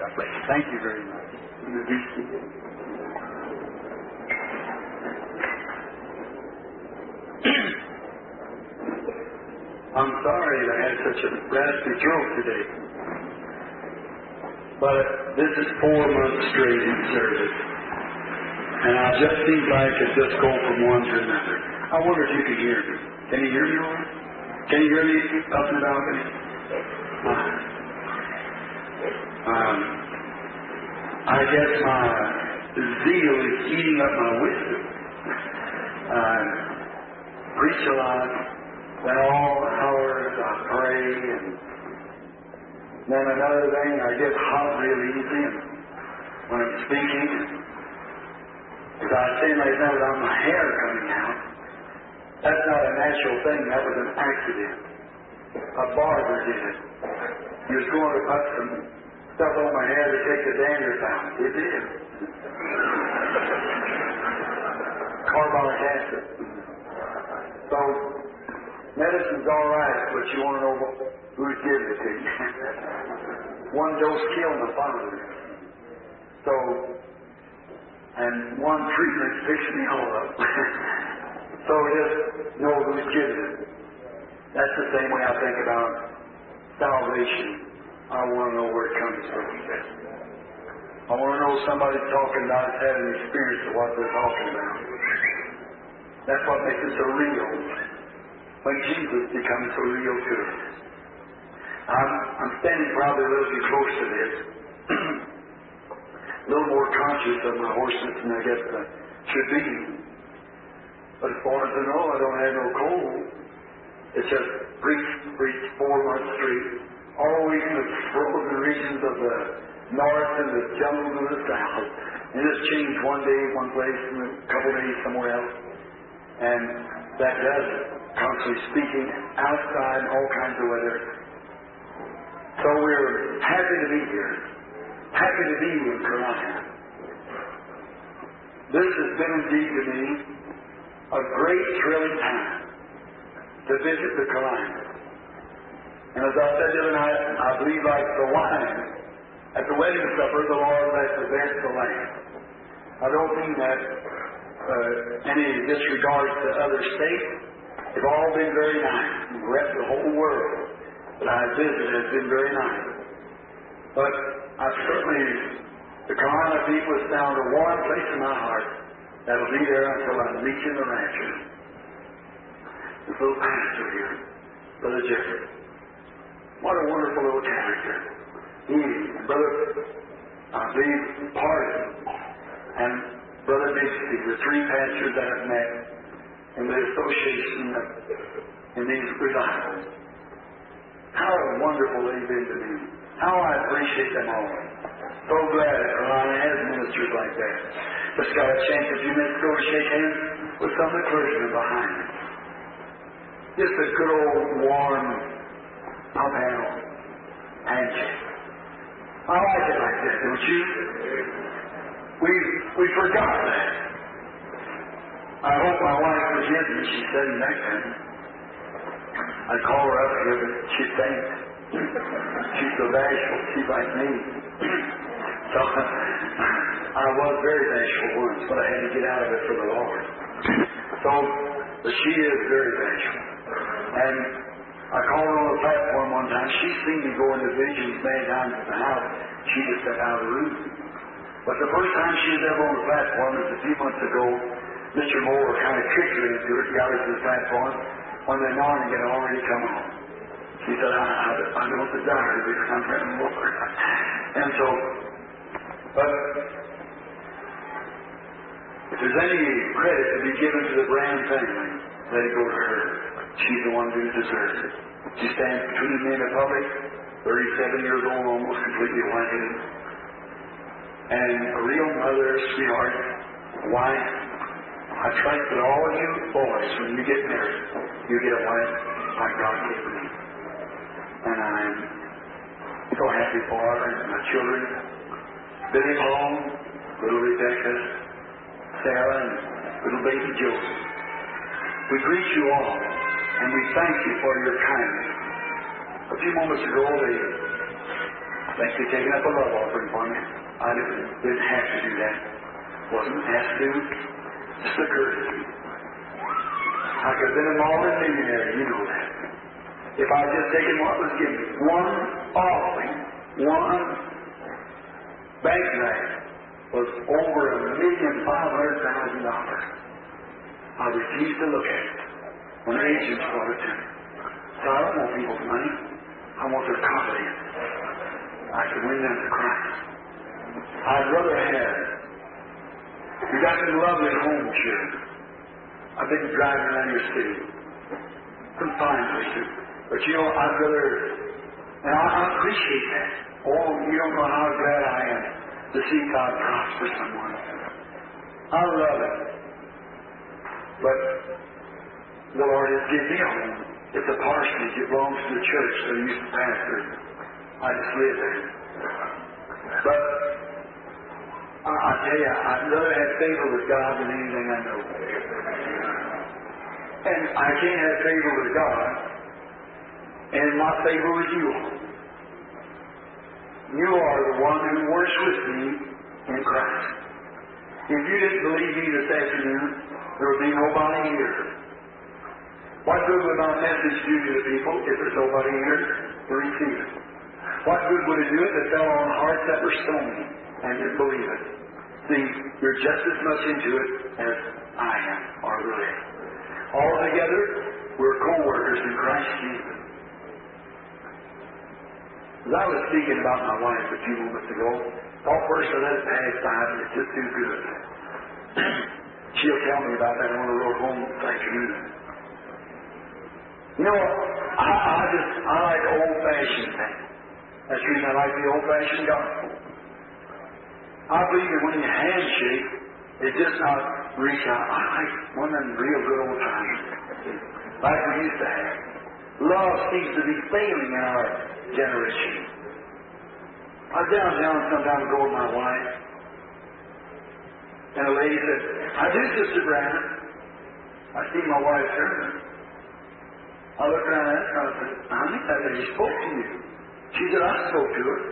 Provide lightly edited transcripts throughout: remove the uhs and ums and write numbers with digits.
God bless you. Thank you very much. I'm sorry I had such a raspy throat today. But this is 4 months straight in service. And I just seems like it just go from one to another. I wonder if you can hear me. Can you hear me all right? Can you hear me up in the balcony? I guess my zeal is eating up my wisdom. Preach a lot. Then all hours I pray, and then another thing, I get hot real easy when I'm speaking. As I was saying like that about my hair coming out, that's not a natural thing, that was an accident. A barber did it. He was going to put some stuff on my hair to take the dandruff out. It did. Carbolic acid. So, medicine's all right, but you want to know who's giving it to you. One dose killed my father. So, and one treatment fixed me all up. So just know who's giving it. That's the same way I think about salvation. I want to know where it comes from. I want to know somebody's talking about it, had an experience of what they're talking about. That's what makes it so real. When Jesus becomes so real to us. I'm standing probably a little too close to this. A little more conscious of my horses than I guess I should be. But as far as I know, I don't have no cold. It's just preach 4 months straight. Always in the frozen regions of the north and the jungles of the south. And just change one day one place and a couple days somewhere else. And that does it. Constantly speaking outside in all kinds of weather. So we're happy to be here. Happy to be in Carolina. This has been indeed to me a great thrilling time to visit the Carolina. And as I said the other night, I believe like the wine at the wedding supper, the Lord lets the best the lamb. I don't mean that any disregard to other states. They've all been very nice. The rest of the whole world that I've visited has been very nice. But I certainly, the Carolina people has found a warm place in my heart that'll be there until I'm reaching the rapture. This little pastor here, Brother Jeffrey. What a wonderful little character. He, Brother, I believe, Pardon, and Brother Dixie, the 3 pastors that I've met in the association in these revivals. How wonderful they've been to me. How I appreciate them all. So glad that Carolina has ministers like that. Just got a chance a few minutes ago to shake hands with some of the clergymen behind me. Just a good old warm up-handle handshake. I like it like that, don't you? We forgot that. I hope my wife forgives me. She said next time. I call her up here, but she thinks she's so bashful. She's like me. So I was very bashful once, but I had to get out of it for the Lord. So, but she is very bashful. And I called her on the platform one time. She's seen me go into visions many times at the house. She just stepped out of the room. But the first time she was ever on the platform was a few months ago. Mr. Moore kind of tricked her into it, got her to the platform when the anointing had already come on. She said, I don't desire to become Reverend Moore. And so, but if there's any credit to be given to the Brand family, let it go to her. She's the one who deserves it. She stands between me and the public, 37 years old, almost completely whited. And a real mother, sweetheart, wife. I trust that all of you boys, when you get married, you get a wife like God gave me. And I'm so happy for her and my children. Billy Paul, little Rebecca, Sarah, and little baby Joseph. We greet you all, and we thank you for your kindness. A few moments ago, think they'd taken up a love offering for me. I didn't have to do that. Wasn't asked to do. Just a courtesy. I could have been a multi-millionaire, you know that. If I had just taken what was given, one offering, one bank grant was over $1,500,000. I refused to look at it when agents brought it to me. So I don't want people's money. I want their confidence. I can win them to Christ. I'd rather have. You got some lovely homes here. I've been driving around your city. Some fine places. But you know, I'd rather, and I appreciate that. Oh, you don't know how glad I am to see God prosper someone. I love it. But the Lord has given me a home. It's a parsonage. It belongs to the church that I used to pastor. I just live there. But I tell you, I'd rather have favor with God than anything I know. And I can't have favor with God and not favor with you. You are the one who works with me in Christ. If you didn't believe me this afternoon, there would be nobody here. What good would my message do to the people if there's nobody here to receive it? What good would it do if it fell on hearts that were stony and didn't believe it? See, you're just as much into it as I am, or the rest. Altogether, we're co-workers in Christ Jesus. As I was speaking about my wife a few moments ago, thought first I let it pass by, but it's just too good. She'll tell me about that on the road home this afternoon. You know, I like old-fashioned things. That's the reason I like the old-fashioned gospel. I believe that when you handshake, it's just not reach out. I like one of them real good old times, like we used to have. Love seems to be failing in our generation. I was downtown some time ago with my wife, and a lady said, "I do, Sister Brandon." I see my wife turn. I looked around at her and I said, "I think that lady spoke to you." She said, "I spoke to her."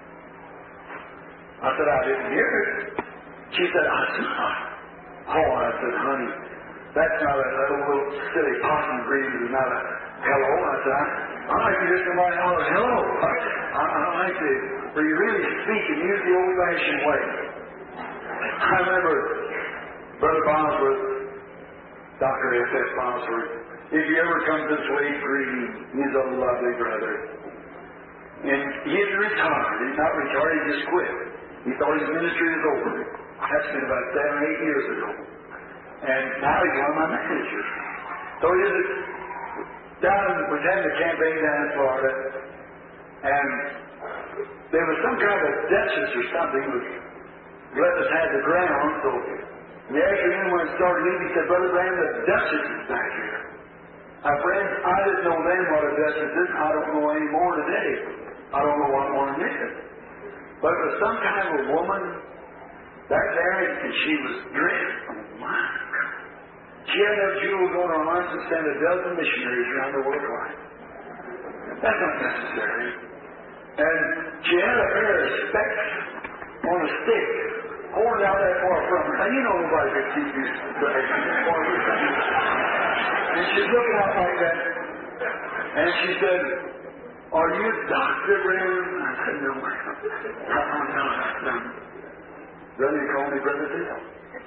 I said, "I didn't hear her." She said, "I saw her." Oh, I said, "Honey, that's not a little silly possum breeze is not a hello." I said, I like to hear somebody holler, "Hello." I like to, where you really speak and use the old-fashioned way. I remember Brother Bosworth, Dr. F.F. Bosworth. If you ever come this way, greet him. He's a lovely brother. And he's retired. He's not retired, he just quit. He thought his ministry was over. That's been about 7 or 8 years ago. And now he's one of my managers. So he was having a campaign down in Florida, and there was some kind of a duchess or something was let us have the ground. So in the afternoon when it started eating, he said, "Brother Graham, the duchess is back here." Now, friends, I didn't know then what a duchess is. I don't know any more today. I don't know what one is. But it was some kind of a woman back there, and she was dressed. Oh, my God. She had enough jewels on her arms to send a dozen missionaries around the world wide. That's not necessary. And she had a pair of specs on a stick, holding out that far from her. Now, you know nobody could see these specs far from her. And she's looking out like that. And she said, "Are you Dr. Brown?" I said, "No, I'm not. Brother, you call me Brother Bill."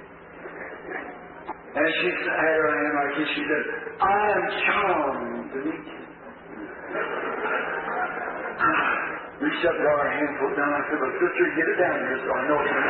And she had her hand like this. She said, "I am charmed to meet you." Reached up, got her hand put down. I said, "Well, sister, get it down here so I know it's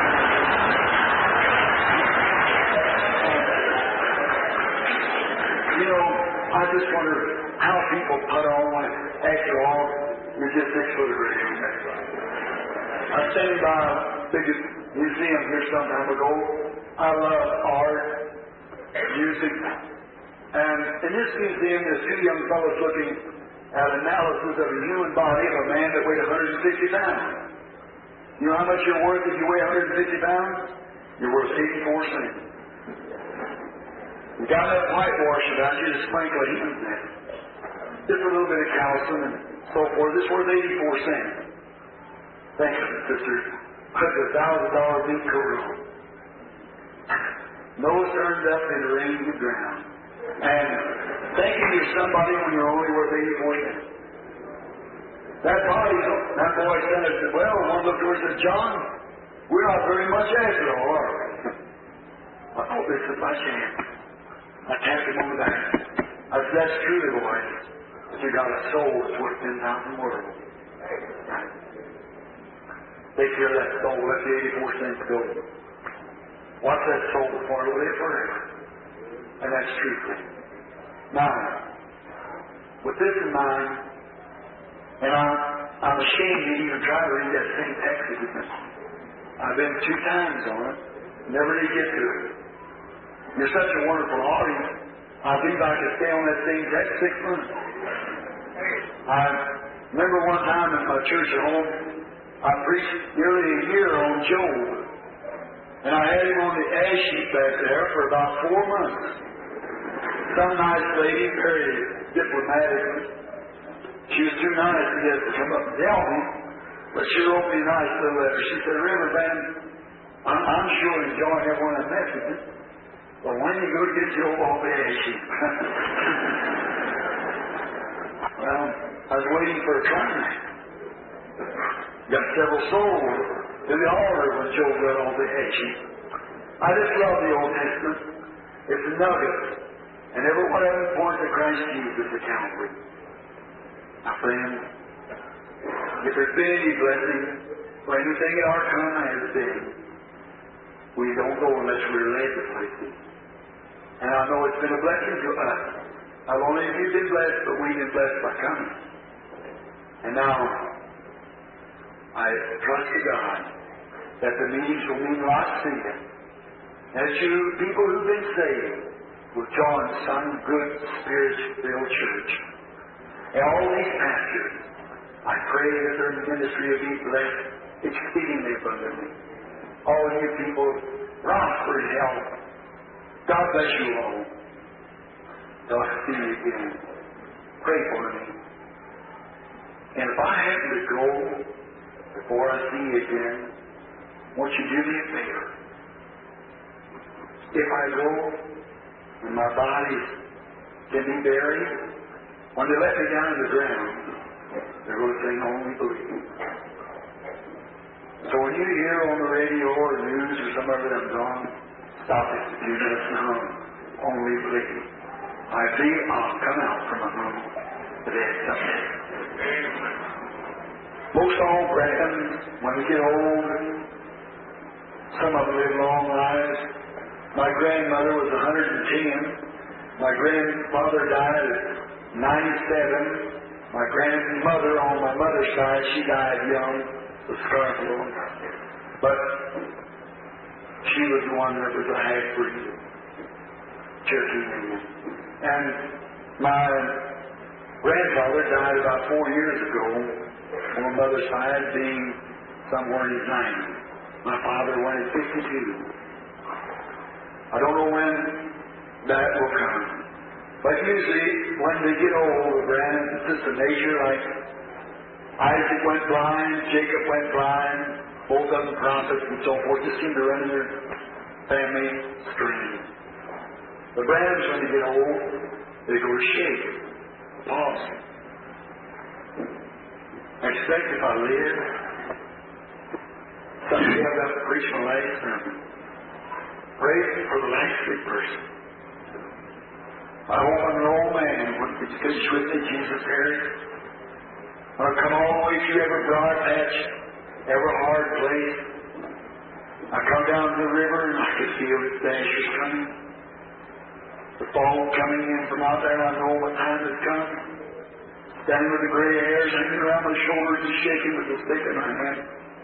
You know, I just wonder how people put on, after all, you're just 6 foot of grade. I was standing by a big museum here some time ago. I love art, music, and in this museum there's 2 young fellows looking at analysis of the human body of a man that weighed 160 pounds. You know how much you're worth if you weigh 150 pounds? You're worth 84 cents. You got that whitewash about you to sprinkle heat in it. Just a little bit of calcium and so forth. It's worth 84 cents. Think of it, sister. Put a $1,000 big coat on. Nose turned up and it rained the ground. And thinking you're somebody when you're only worth 84 cents. That boy said, well, one looked over and said, John, we're not very much after all, are we? I thought this was my chance. I tapped him on the back. I said, that's true, boy. But you got a soul that's worth 10,000 worlds. Take care of that soul. Let the 84 cents go. What's that soul for? It'll live forever. And that's true thing. Now, with this in mind, and I'm ashamed to even try to read that same text again. I've been 2 times on it. Never did get to it. You're such a wonderful audience. I believe I could stay on that same text 6 months. I remember one time at my church at home, I preached nearly a year on Job. And I had him on the ash sheet back there for about 4 months. Some nice lady, very diplomatically. She was too nice to get to come up and tell me, but she wrote me a nice little letter. She said, Reverend Van, I'm sure enjoying every one of the messages, but when you go to get Job off the ash sheet? Well, I was waiting for a climax. Got several souls to the altar when Job got on the ash sheet. I just love the Old Testament. It's a nugget. And every one of them points to Christ Jesus at Calvary. Now, friends, if there's been any blessing or anything in our time has been, we don't go unless we're led to places. And I know it's been a blessing to us. Not only have you been blessed, but we've been blessed by coming. And now, I trust to God that the meetings will mean lots to you. As you people who've been saved will join some good Spirit-filled church. And all these pastors, I pray that their ministry will be blessed exceedingly abundantly. All you people, prosper in health. God bless you all. Till I see you again. Pray for me. And if I happen to go before I see you again, won't you do me a favor? If I go and my body can be buried, when they let me down to the ground, they're going to sing Only Believe. So when you hear on the radio or news or some of it, I'm gone, stop it for 2 minutes and hum. Only Believe. I believe I'll come out from among the dead someday. Most all reckon when we get old, some of them live long lives. My grandmother was 110. My grandfather died at 97. My grandmother on my mother's side, she died young, was scarful. But she was the one that was a half-breed, Cherokee Indian. And my grandfather died about 4 years ago on my mother's side, being somewhere in his 90s. My father went at 52. I don't know when that will come. But usually, when they get old, Brandon, it's just a nature like Isaac went blind, Jacob went blind, both of them prophets and so forth, just seem to run in their family stream. The Brandons, when they get old, they go to shake, pause. I expect if I live, someday I've got to preach my last sermon. Pray for the last sick person. I hope I'm an old man when it's finished with me, Jesus Harry. I'll come all the way through every broad patch, every hard place. I come down to the river and I can feel its dashes coming. The fog coming in from out there, I know what time has come. Standing with the gray hairs hanging around my shoulders and shaking with the stick in my hand.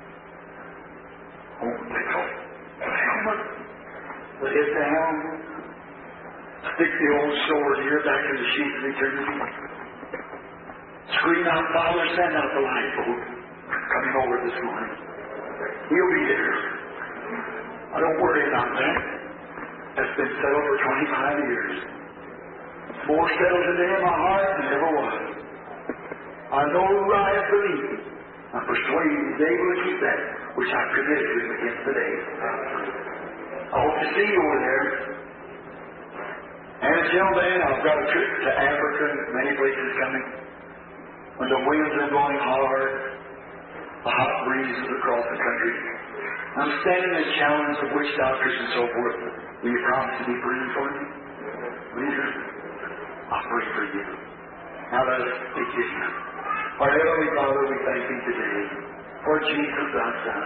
Oh, take off the helmet. But hit the helm. Stick the old sword here back in the sheath of eternity. Scream out, Father, send out the lifeboat. Coming over this morning. He'll be there. I don't worry about that. That's been settled for 25 years. It's more settled today in my heart than ever was. I know who I believe. I'm persuaded He's able to keep that, which I've committed to Him against today. I hope to see you over there. And until then, I've got a trip to Africa and many places coming. When the winds are blowing hard, the hot breezes across the country. I'm standing in the challenge of witch doctors and so forth. Will you promise to be praying for me? Will you? I'll pray for you. Now let us take this now. Our Heavenly Father, we thank Thee today for Jesus Thy Son.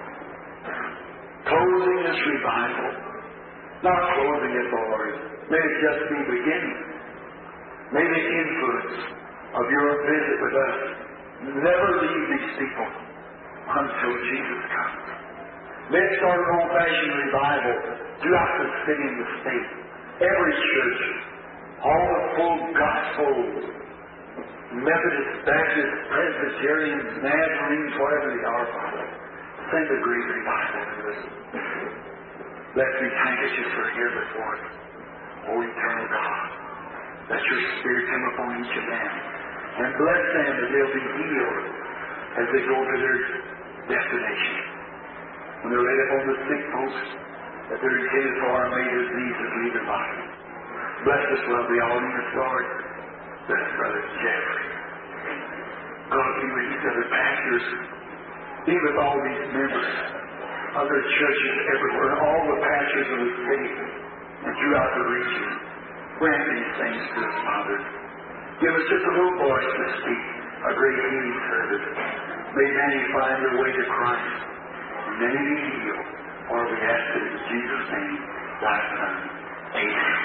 Closing this revival. Not closing it, Lord. May it just be beginning. May the influence of Your visit with us never leave these people until Jesus comes. May it start an old-fashioned revival throughout the city and the state. Every church, all the full gospel, Methodist, Baptist, Presbyterians, Nazarenes, whatever they are, Father, send a great revival to us. Let these handkerchiefs are here before us. O eternal God, let Your Spirit come upon each of them and bless them that they'll be healed as they go to their destination. When they're laid up on the sick post, that they're intended for and may their diseases leave their body. Bless us, lovely audience, Lord. Bless Brother Jeffrey. God, be with these other pastors. Be with all these members of their churches everywhere, and all the pastors of the city and throughout the region. Grant these things to us, Father. Give us just a little voice to speak, a great healing service. May many find their way to Christ, and many be healed. For we ask it in Jesus' name, Thy Son. Amen.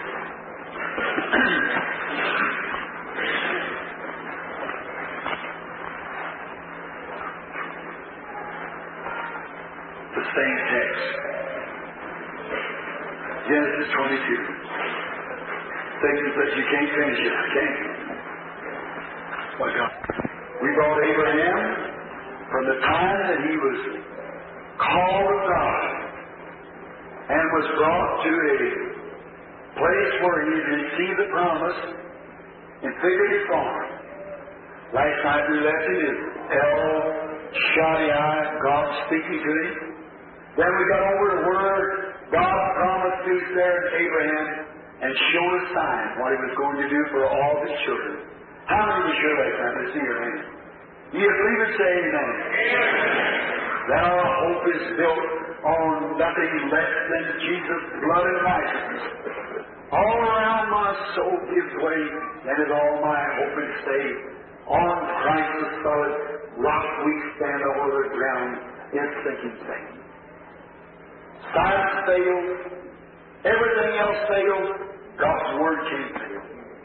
The same text. Genesis 22. Things that you can't finish it, can you? What God? We brought Abraham from the time that he was called of God and was brought to a place where he received the promise in figurative form. Last night we left it as El Shaddai, God speaking to him. Then we got over to where God promised to Sarah and Abraham and showed a sign what He was going to do for all of His children. How many were sure last night? Let's see your hand. You believe it? Say amen. That our hope is built on nothing less than Jesus' blood and righteousness. All around my soul gives way, and is all my hope and stay. On Christ the solid rock we stand, over the ground is sinking sand. Science fails, everything else fails, God's Word can't fail.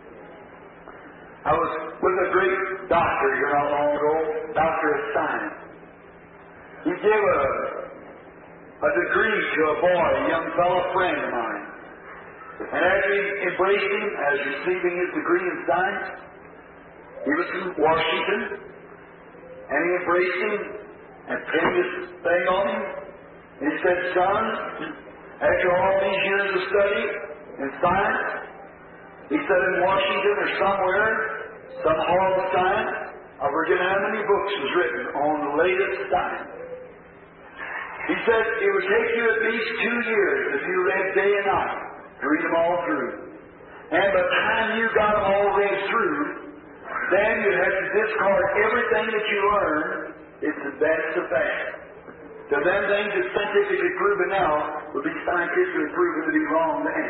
I was with a great doctor here not long ago, doctor of science. He gave a degree to a boy, a young fellow friend of mine. And as he embraced him as receiving his degree in science, he was from Washington, and he embraced him and pinned this thing on him. And he said, "Son, after all these years of study in science," he said, "in Washington or somewhere, some hall of science, I forget how many books was written on the latest science. He said, it would take you at least 2 years if you read day and night to read them all through. And by the time you got them all read through, then you'd have to discard everything that you learned. That's the fact. So them things that's scientifically proven now would be scientifically proven to be wrong then."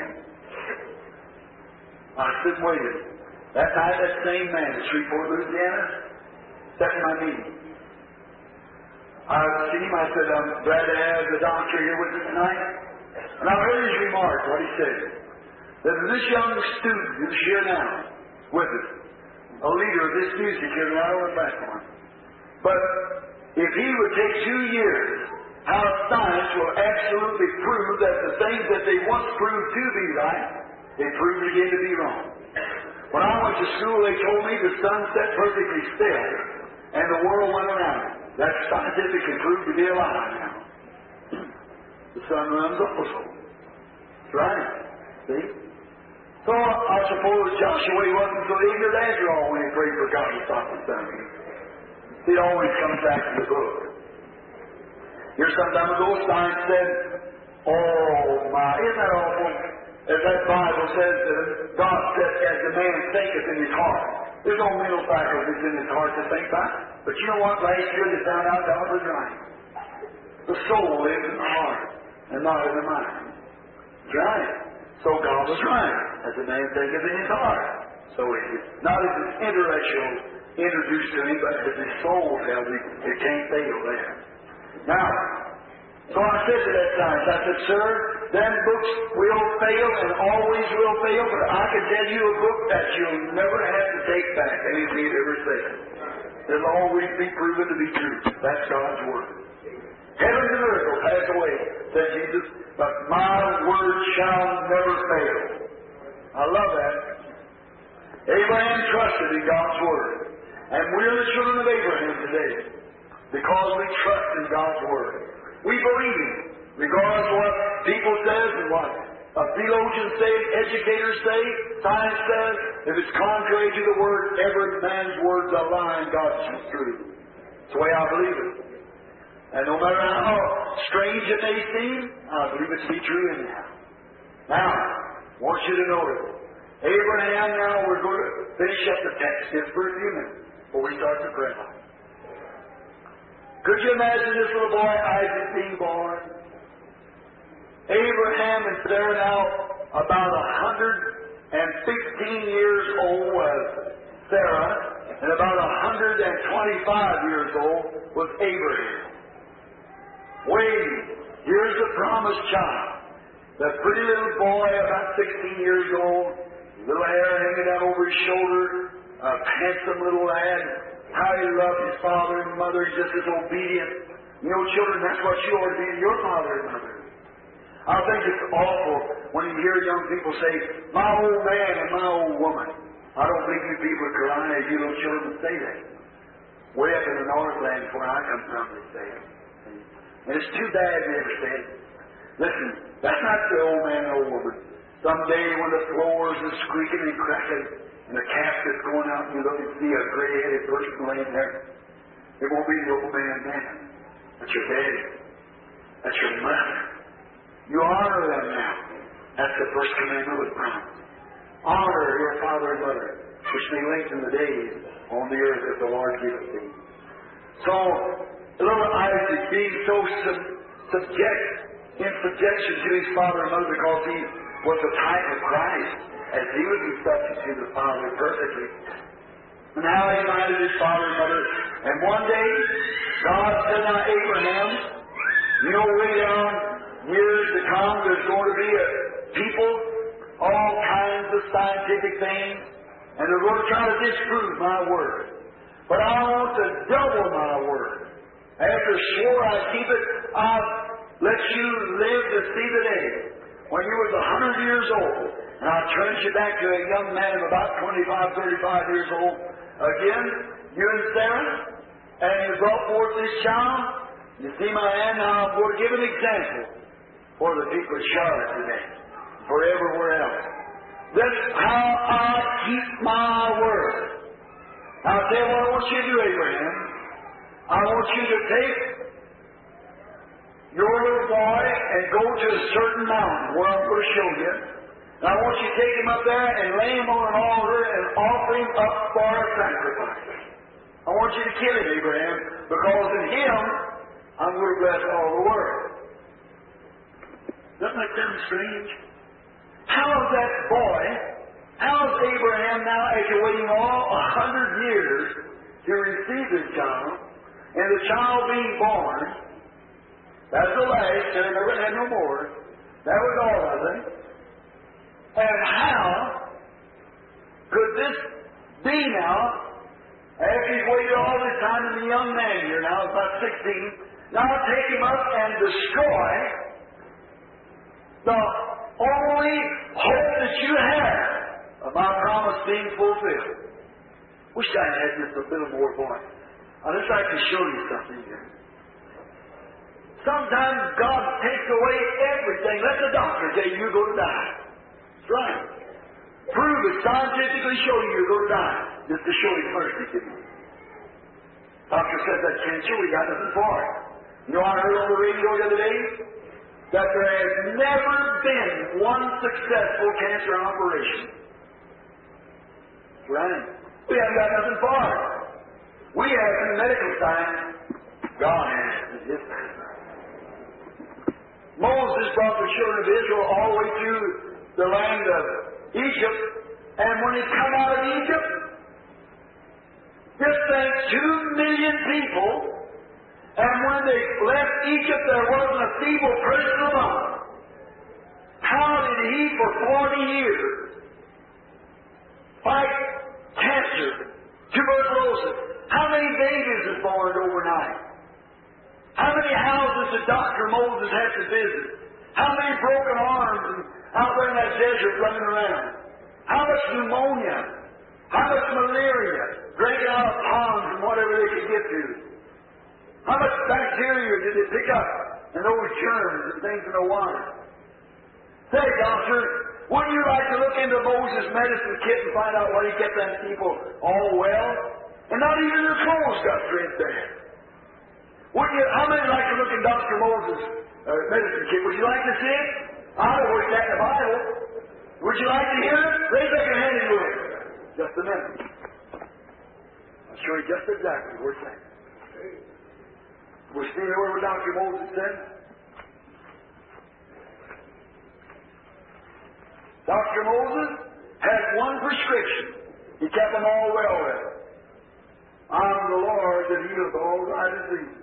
I stood and waited. That night, that same man at Shreveport, Louisiana, sat in my meeting. I seen him. I said, "I'm glad to have the doctor here with us tonight." And I heard his remark, what he said. That this young student who's here now with us, a leader of this music here right on the platform. But if he would take 2 years, how science will absolutely prove that the things that they once proved to be right, they proved again to be wrong. When I went to school, they told me the sun set perfectly still, and the world went around. That's scientifically proved to be a lie now. The sun runs also. That's right. See? So I suppose Joshua wasn't so ignorant after all when he prayed for God to stop the sun. It always comes back to the book. Here some time ago, science said, oh my, isn't that awful? As that Bible says, that God said, as the man thinketh in his heart. There's no mental faculties in his heart to think by. But you know what? Last year they found out God was right. The soul lives in the heart and not in the mind. That's right. So God was right, as the man thinketh in his heart. So it is not as his intellectual introduced to him, but as his soul tells him, it can't fail there. Now, so I said to that science, I said, sir, them books will fail and always will fail, but I can tell you a book that you'll never have to take back anything it ever said. It'll always be proven to be true. That's God's Word. Heaven and earth will pass away, said Jesus, but my word shall never fail. I love that. Abraham trusted in God's Word. And we're the children of Abraham today because we trust in God's Word. We believe Him, regardless of what people say and what theologians say, educators say, science says. If it's contrary to the Word, every man's word's a lie and God's true. That's the way I believe it. And no matter how strange it may seem, I believe it to be true anyhow. Now, I want you to notice, Abraham, now we're going to finish up the text just for a few minutes before we start to pray. Could you imagine this little boy, Isaac, being born? Abraham and Sarah now about 115 years old was Sarah, and about 125 years old was Abraham. Waiting. Here's the promised child. The pretty little boy, about 16 years old, little hair hanging down over his shoulder, a handsome little lad. How he loved his father and mother, he's just as obedient. You know, children, that's what you ought to be to your father and mother. I think it's awful when you hear young people say, my old man and my old woman. I don't think you people at Carolina, you little children, say that. Way up in the Northland where I come from, they say it. And it's too bad they ever say it. Listen, that's not the old man and old woman. Someday when the floors are squeaking and cracking and the casket's going out and you look and see a gray-headed person laying there, it won't be the old man then. That's your daddy. That's your mother. You honor them now. That's the first commandment with promise. Honor your father and mother, which may lengthen the days on the earth that the Lord giveth thee. So, little Isaac being so in subjection to his father and mother because he was the type of Christ, as he would be subject to the Father perfectly. And how he minded his father and mother. And one day, God said, now Abraham, you know, way down years to come, there's going to be a people, all kinds of scientific things, and they're going to try to disprove my word. But I want to double my word. After swore I'd keep it, I'll let you live to see the day when you was 100 years old, and I'll turn you back to a young man of about 25, 35 years old. Again, you and Sarah, and you brought forth this child. You see my hand, now I'm going to give an example for the people of Charlotte today, for everywhere else. That's how I keep my word. I'll tell you what I want you to do, Abraham. I want you to take your little boy and go to a certain mountain where I'm going to show you. And I want you to take him up there and lay him on an altar and offer him up for a sacrifice. I want you to kill him, Abraham, because in him I'm going to bless all the world. Doesn't that sound strange? How's that boy, how's Abraham now, after waiting all 100 years to receive this child, and the child being born, that's the last, they never had no more. That was all of them. And how could this be now, after he's waited all this time and the young man here now, about 16, now take him up and destroy the only hope that you have of my promise being fulfilled? Wish I had just a little more voice. I'd just like to show you something here. Sometimes God takes away everything. Let the doctor tell you you're going to die. That's right. Prove it, scientifically show you you're going to die. Just to show His mercy to you. Doctor says that cancer, we got nothing for it. You know, I heard on the radio the other day that there has never been one successful cancer operation. Right? We haven't got nothing for it. We have in the medical science. God has in His time. Moses brought the children of Israel all the way through the land of Egypt, and when he come out of Egypt, just think 2 million people, and when they left Egypt, there wasn't a feeble person among them. How did he, for 40 years, fight cancer, tuberculosis? How many babies is born overnight? How many houses did Dr. Moses have to visit? How many broken arms and out there in that desert running around? How much pneumonia? How much malaria? Drinking out of ponds and whatever they could get to. How much bacteria did they pick up? And those germs and things in the water. Say, doctor, wouldn't you like to look into Moses' medicine kit and find out why he kept them people all well? And not even their clothes got threadbare. Wouldn't you? How many like to look in Dr. Moses' medicine kit? Would you like to see it? I don't work that in the Bible. Would you like to hear it? Raise up your hand and look. Just a minute. I'll show you just exactly where it's at. We're seeing where Dr. Moses said. Dr. Moses had one prescription. He kept them all well with. I'm the Lord that heals all thy disease.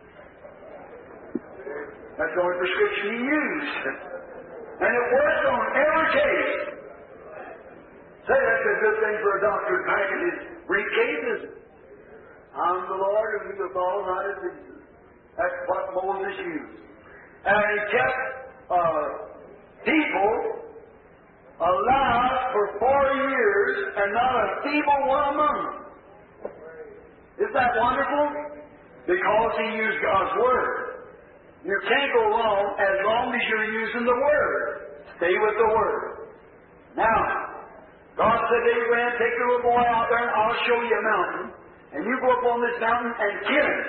That's the only prescription he used. And it worked on every case. Say, that's a good thing for a doctor to pack in his briefcase, isn't it? I'm the Lord who heals all thy diseases. That's what Moses used. And he kept people alive for 40 years and not a feeble one among them. Isn't that wonderful? Because he used God's Word. You can't go wrong as long as you're using the Word. Stay with the Word. Now, God said to Abraham, take your little boy out there and I'll show you a mountain. And you go up on this mountain and kill him.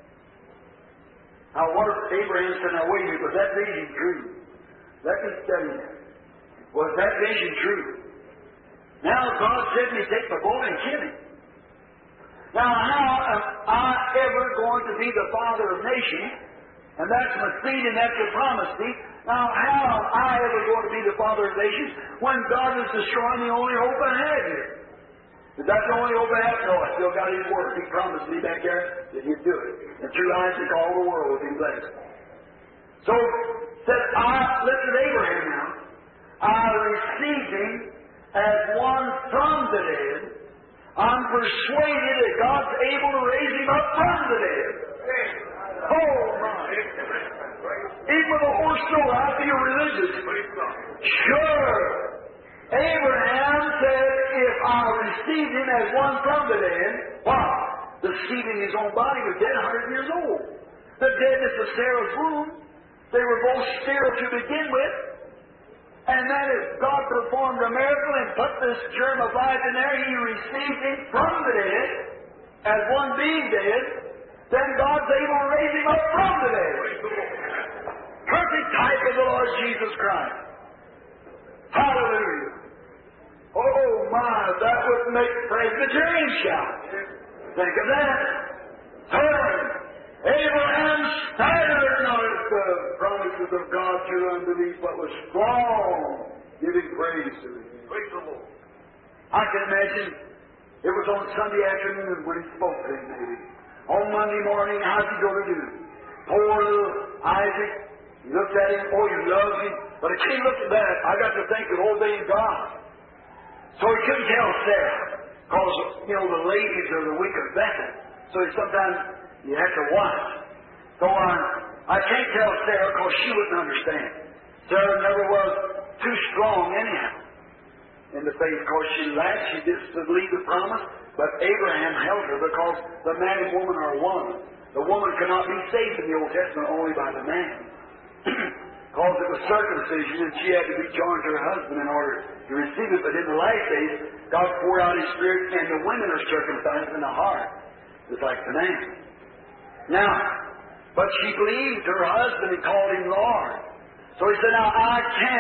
Now, what if Abraham said, now wait a minute, was that vision true? Let me study that. Was that vision true? Now God said to me, take the boy and kill him. Now, how am I ever going to be the father of nations? And that's my seed and that's the promised seed. Now, how am I ever going to be the father of nations when God is destroying the only hope I have here? Is that the only hope I have? No, I still got His Word. He promised me back there that He'd do it. And through Isaac, all the world will be blessed. So, said listen to Abraham now. I received him as one from the dead. I'm persuaded that God's able to raise him up from the dead. Oh, my. Even with a horse soul, I feel religious. Sure. Abraham said, if I received him as one from the dead, wow, the seed in his own body was dead 100 years old. The deadness of Sarah's womb, they were both sterile to begin with. And then if God performed a miracle and put this germ of life in there, He received him from the dead, as one being dead, then God's able to raise him up from the dead. Perfect type of the Lord Jesus Christ. Hallelujah. Oh my, that would make Presbyterians shout. Think of that. Third, Abraham staggered not at the promises of God through unbelief, but was strong, giving praise to Him. Praise the Lord. I can imagine it was on Sunday afternoon when He spoke to him, maybe. On Monday morning, how's He going to do? Poor little Isaac, he looked at him, oh, he loves him. But I can't look at that. I got to think of obeying God. So he couldn't tell Sarah, because, the ladies are the weaker vessel. So sometimes you have to watch. So I can't tell Sarah because she wouldn't understand. Sarah never was too strong anyhow in the faith because she lacked. She just believed the promise. But Abraham held her because the man and woman are one. The woman cannot be saved in the Old Testament only by the man. Because it was circumcision and she had to be joined to her husband in order to receive it. But in the last days, God poured out His Spirit and the women are circumcised in the heart. just like the man. Now, but she believed her husband and called him Lord. So he said, now I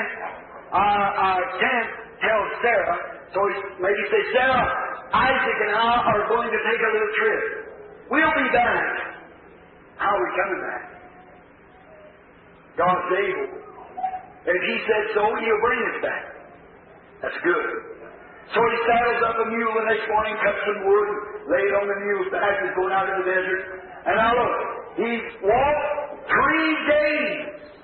can't tell Sarah. So he maybe say, Sarah, Isaac and I are going to take a little trip. We'll be back. How are we coming back? God's able. If He said so, He'll bring us back. That's good. So he saddles up a mule the next morning, cuts some wood, laid on the mule's back, he's going out in the desert. And now look, he walked 3 days.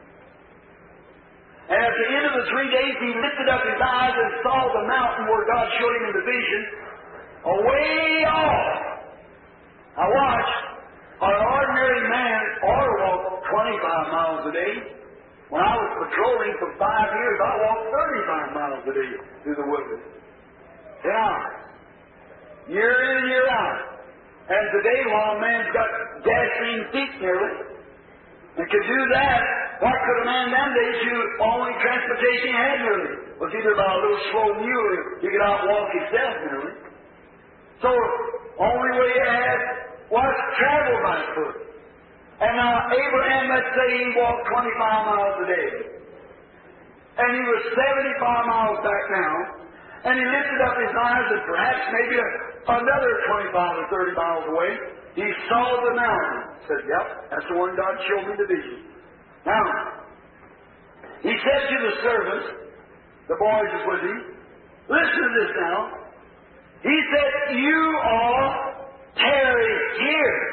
And at the end of the 3 days, he lifted up his eyes and saw the mountain where God showed him in the vision, away off. Now watch, an ordinary man ought to walk 25 miles a day. When I was patrolling for 5 years, I walked 35 miles a day through the wilderness. 10 hours. Year in and year out. And today, while a man's got gasoline feet nearly, and could do that, what could a man them days do? Only transportation he had nearly was either by a little slow mule or he could outwalk himself nearly. So, only way he had was travel by foot. And now Abraham, let's say he walked 25 miles a day. And he was 75 miles back now. And he lifted up his eyes and perhaps maybe another 25 or 30 miles away, he saw the mountain. Said, yep, that's the one God showed me the vision. Now, he said to the servants, the boys was with him, listen to this now. He said, you all tarry here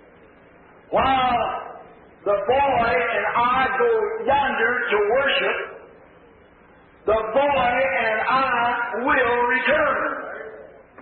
while the boy and I go yonder to worship. The boy and I will return.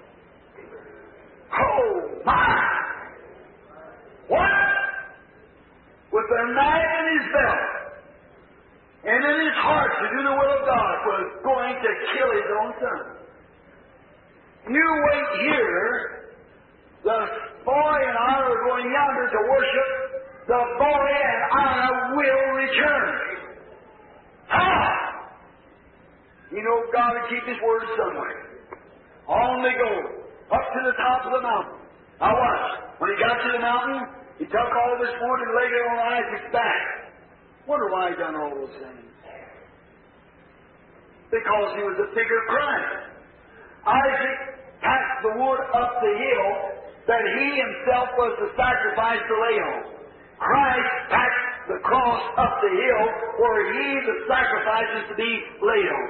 Oh, my! What? With a knife in his belt and in his heart to do the will of God, was going to kill his own son. You wait here. The boy and I are going yonder to worship. The boy and I will return. How? You know, God will keep His word somewhere. On they go, up to the top of the mountain. Now watch. When he got to the mountain, he took all this wood and laid it on Isaac's back. Wonder why he done all those things. Because he was a figure of Christ. Isaac packed the wood up the hill that he himself was the sacrifice to lay on. Christ packed the cross up the hill where he, the sacrifice, is to be laid on.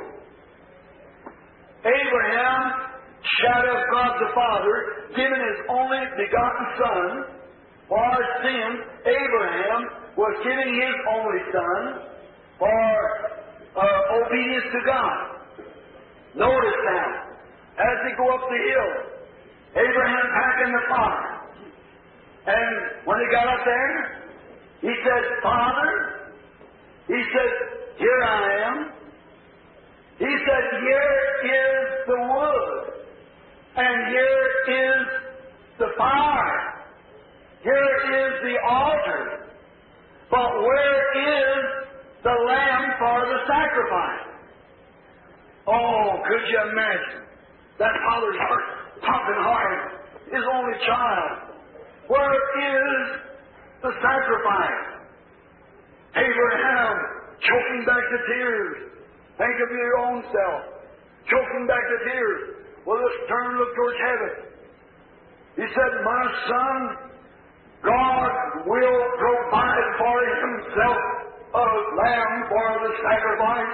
Abraham, shadow of God the Father, given His only begotten Son for our sins. Abraham was giving His only Son for obedience to God. Notice now, as they go up the hill, Abraham packing the fire. And when he got up there, he said, Father, he said, here I am. He said, here is the wood, and here is the fire. Here is the altar. But where is the lamb for the sacrifice? Oh, could you imagine? That father's heart pumping hard. His only child. Where is the sacrifice? Abraham choking back the tears. Think of your own self. Choking back the tears. Well, let's turn and look towards heaven. He said, my son, God will provide for Himself a lamb for the sacrifice.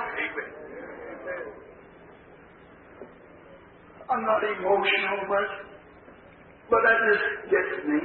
I'm not emotional much, but that just gets me.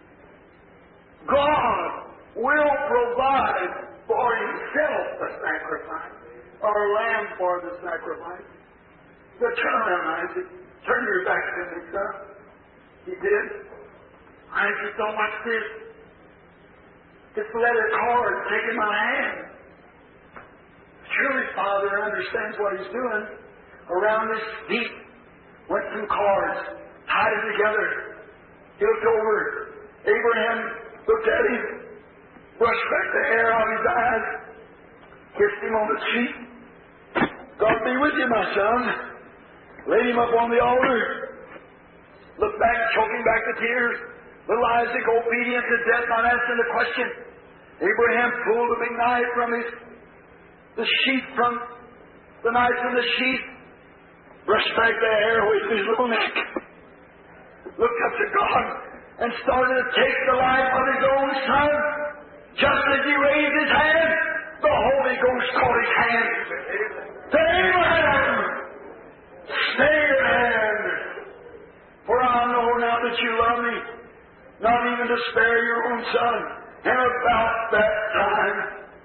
God will provide for Himself a sacrifice, or a lamb for the sacrifice. So turn around, Isaac. Turn your back to me, son. He did. Isaac, don't watch this. This leather cord taking my hand. Surely Father understands what He's doing. Around His feet went some cords, tied them together. He looked over. Abraham looked at him, brushed back the hair out of his eyes, kissed him on the cheek. God be with you, my son. Laid him up on the altar. Looked back, choking back the tears. Little Isaac, obedient to death, not asking the question. Abraham pulled a big knife from the sheath, from the knife from the sheath, brushed back the hair with his little neck, looked up to God, and started to take the life of his own son. Just as he raised his hand, the Holy Ghost caught his hand. Said, Abraham, stay your hand, for I know now that you love me, not even to spare your own son. And about that time,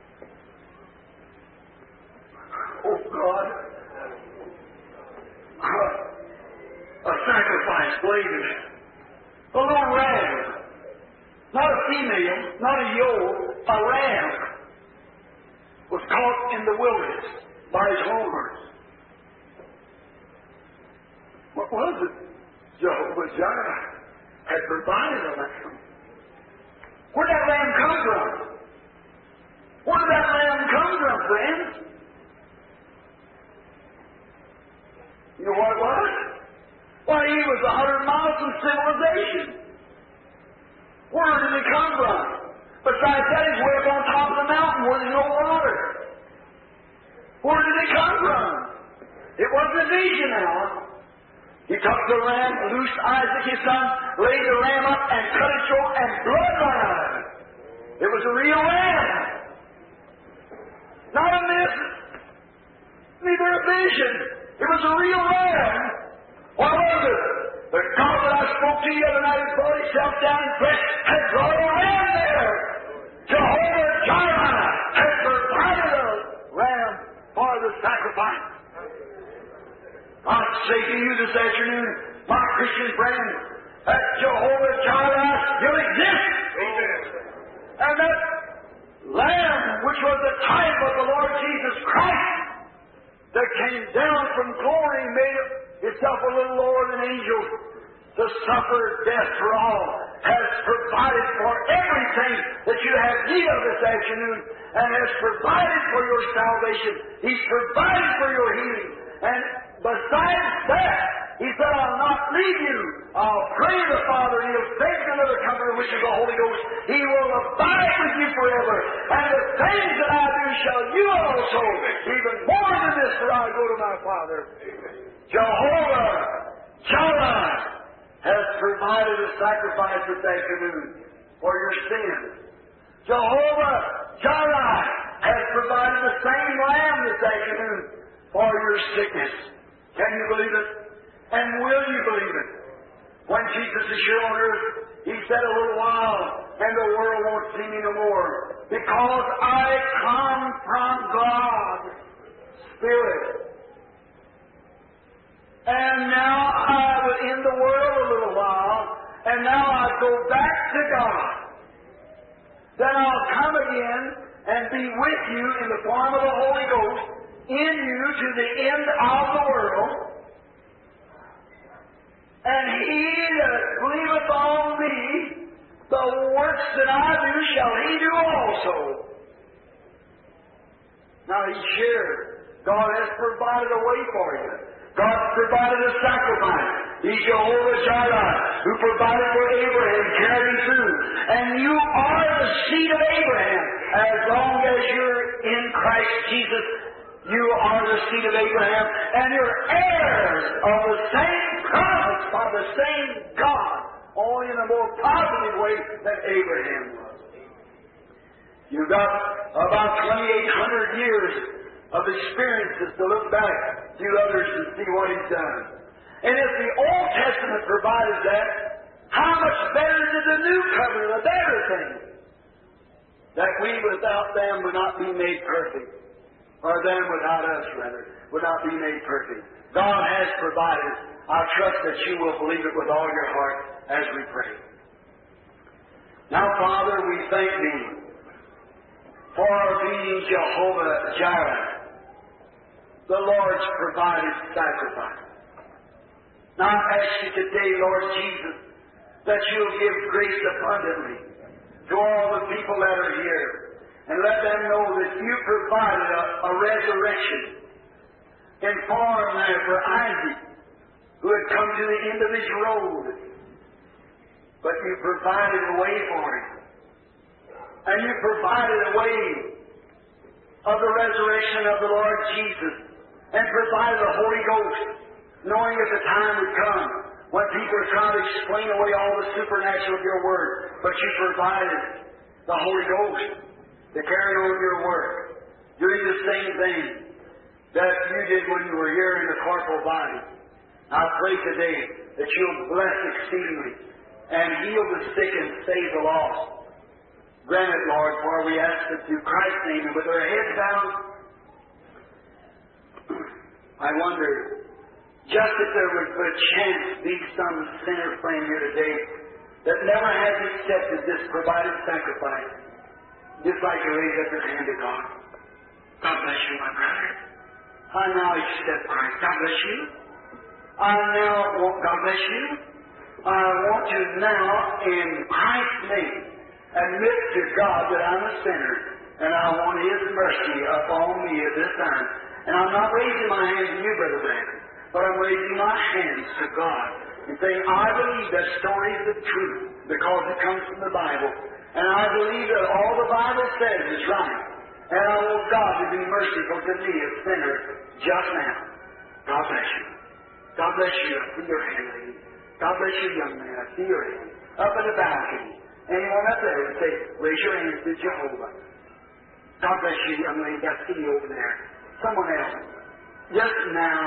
oh God, a sacrifice blazing. A little ram, not a female, not a yoke, a ram was caught in the wilderness by his horns. What was it? Jehovah Jireh had provided a lamb. Where did that lamb come from? Where did that lamb come from, friends? You know what it was? Why, he was 100 miles from civilization. Where did he come from? Besides that, he's way up on top of the mountain where there's no water. Where did he come from? It wasn't a vision now. He took the ram, loosed Isaac his son, laid the ram up and cut its throat, and blood ran out of it. It was a real ram. Not a myth, neither a vision. It was a real ram. What was it? The God that I spoke to you the other night has brought himself down in flesh, had brought a ram there. Jehovah Jireh has provided a ram for the sacrifice. I say to you this afternoon, my Christian friend, that Jehovah Jireh still exists. Amen. And that Lamb, which was the type of the Lord Jesus Christ, that came down from glory, made himself a little lower than angels, to suffer death for all, has provided for everything that you have need of this afternoon, and has provided for your salvation. He's provided for your healing. And besides that, he said, I'll not leave you. I'll pray the Father, and he'll send another Comforter, which is the Holy Ghost. He will abide with you forever. And the things that I do shall you also, even more than this, for I go to my Father. Jehovah Jireh has provided a sacrifice this afternoon for your sins. Jehovah Jireh has provided the same lamb this afternoon for your sickness. Can you believe it? And will you believe it? When Jesus is here on earth, he said a little while, and the world won't see me no more, because I come from God, Spirit. And now I was in the world a little while, and now I go back to God. Then I'll come again and be with you in the form of the Holy Ghost, in you to the end of the world. And he that believeth on me, the works that I do shall he do also. Now he's here. God has provided a way for you. God's provided a sacrifice. He's Jehovah Jireh, who provided for Abraham, carried him through. And you are the seed of Abraham. As long as you're in Christ Jesus, you are the seed of Abraham, and you're heirs of the same promise by the same God, only in a more positive way than Abraham was. You've got about 2,800 years of experiences to look back to others and see what He's done. And if the Old Testament provided that, how much better did the New Covenant, a better thing, that we without them would not be made perfect, or them without us, rather, would not be made perfect. God has provided. I trust that you will believe it with all your heart as we pray. Now, Father, we thank Thee for being Jehovah Jireh, the Lord's provided sacrifice. Now I ask you today, Lord Jesus, that you'll give grace abundantly to all the people that are here, and let them know that you provided a resurrection in form there for Isaac, who had come to the end of his road. but you provided a way for him. And you provided a way of the resurrection of the Lord Jesus, and provided the Holy Ghost, knowing that the time would come when people are trying to explain away all the supernatural of your Word, but you provided the Holy Ghost to carry on your work, doing the same thing that you did when you were here in the corporal body. I pray today that you'll bless exceedingly and heal the sick and save the lost. Grant it, Lord, for we ask it through Christ's name. And with our heads bowed, I wonder, just if there would by chance be some sinner praying here today that never has accepted this provided sacrifice, just like to raise up your hand to God. God bless you, my brother. I now accept Christ. God bless you. God bless you. I want to now, in Christ's name, admit to God that I'm a sinner, and I want His mercy upon me at this time. And I'm not raising my hands to you, Brother Brandon, but I'm raising my hands to God and saying, I believe that story is the truth because it comes from the Bible. And I believe that all the Bible says is right. And I want God to be merciful to me, a sinner, just now. God bless you. God bless you. I see your hand, lady. God bless you, young man. I see your hand. Up in the balcony. Anyone up there would say, raise your hands to Jehovah. God bless you, young lady. I see you over there. Someone else. Just now,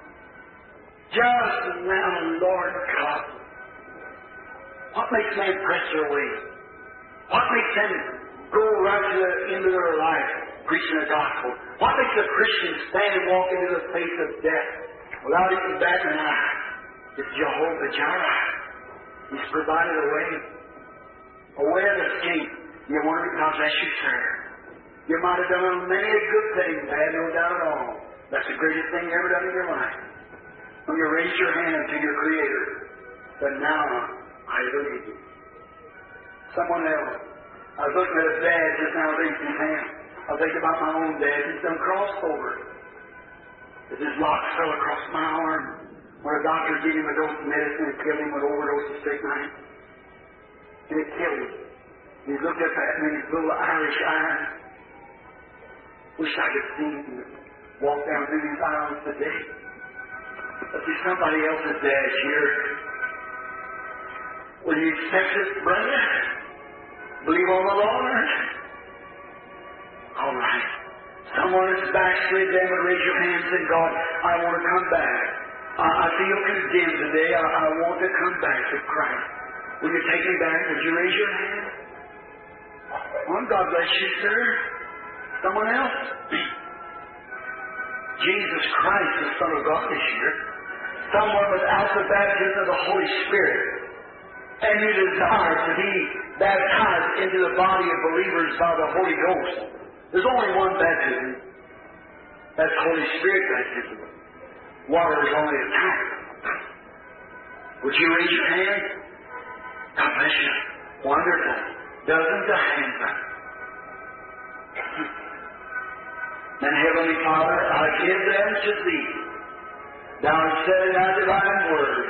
Lord God, what makes men press their way? What makes them go right to the end of their life preaching the gospel? What makes a Christian stand and walk into the face of death without even batting an eye? It's Jehovah Jireh. He's provided a way of escape. You wonder, God bless you, sir. You might have done many a good thing, I have no doubt at all. That's the greatest thing you ever done in your life. When you raise your hand to your Creator, but now I believe you. Someone else. I was looking at a dad just now raising his hand. I think about my own dad. He's done crossed over. As his lock fell across my arm, when a doctor gave him a dose of medicine and killed him with overdose of strychnine. And it killed him. He looked up at me in his little Irish eyes. Wish I could see him walk down through these aisles today. But there's somebody else's dad here. Will you accept this, brother? Believe on the Lord? All right. Someone that's backslid, then would raise your hand and say, God, I want to come back. I feel condemned today. I want to come back to Christ. Will you take me back? Would you raise your hand? Well, God bless you, sir. Someone else? Jesus Christ, the Son of God, is here. Someone without the baptism of the Holy Spirit. And you desire to be baptized into the body of believers by the Holy Ghost. There's only one baptism. That's Holy Spirit baptism. Water is only a type. Would you raise your hand? God bless you. Wonderful. Dozens of hands up. And Heavenly Father, I give them to Thee. Thou hast said in Thy divine word,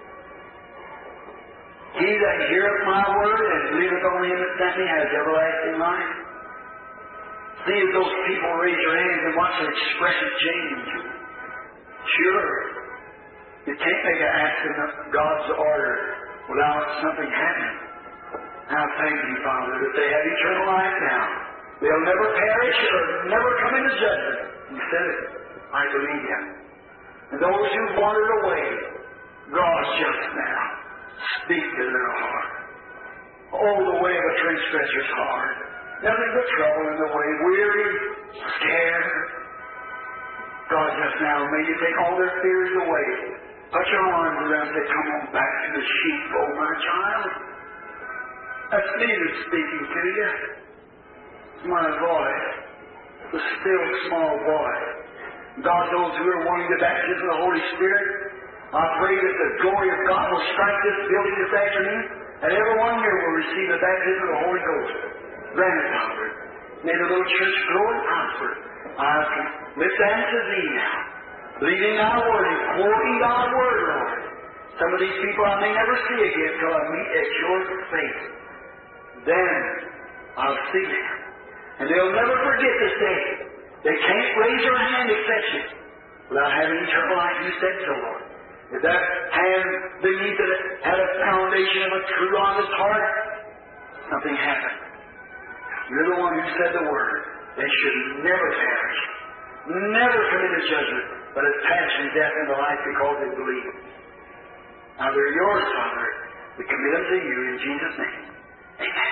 He that heareth my word and believeth on Him that sent me has everlasting life. See if those people raise your hands and watch their expression change. Sure. You can't make an accident of God's order without something happening. Now thank You, Father, that they have eternal life now. They'll never perish or never come into judgment. You said it. I believe You. And those who wandered away, God just now speak to their heart. Oh, the way of a transgressor's heart. Nothing but trouble in the way. Weary, scared. God just now, may You take all their fears away. Put Your arms around and say, come on back to the sheep, oh my child. That's me that's speaking to you. It's my voice. The still small voice. God, those who are wanting the baptism of the Holy Spirit, I pray that the glory of God will strike this building this afternoon, and everyone here will receive the baptism of the Holy Ghost. Grant it, Father. May the little church grow and prosper. I lift them to Thee now. Believing Thy word and quoting Thy word, Lord. Some of these people I may never see again till I meet at your face. Then I'll see them. And they'll never forget this day. They can't raise their hand except you without having eternal life. You said so, Lord. If that hand beneath it had a foundation of a true honest heart, something happened. You're the one who said the word. They should never perish, never commit a judgment, but have passed from death into life because they believe. Now they're yours, Father. We commit them to you in Jesus' name. Amen.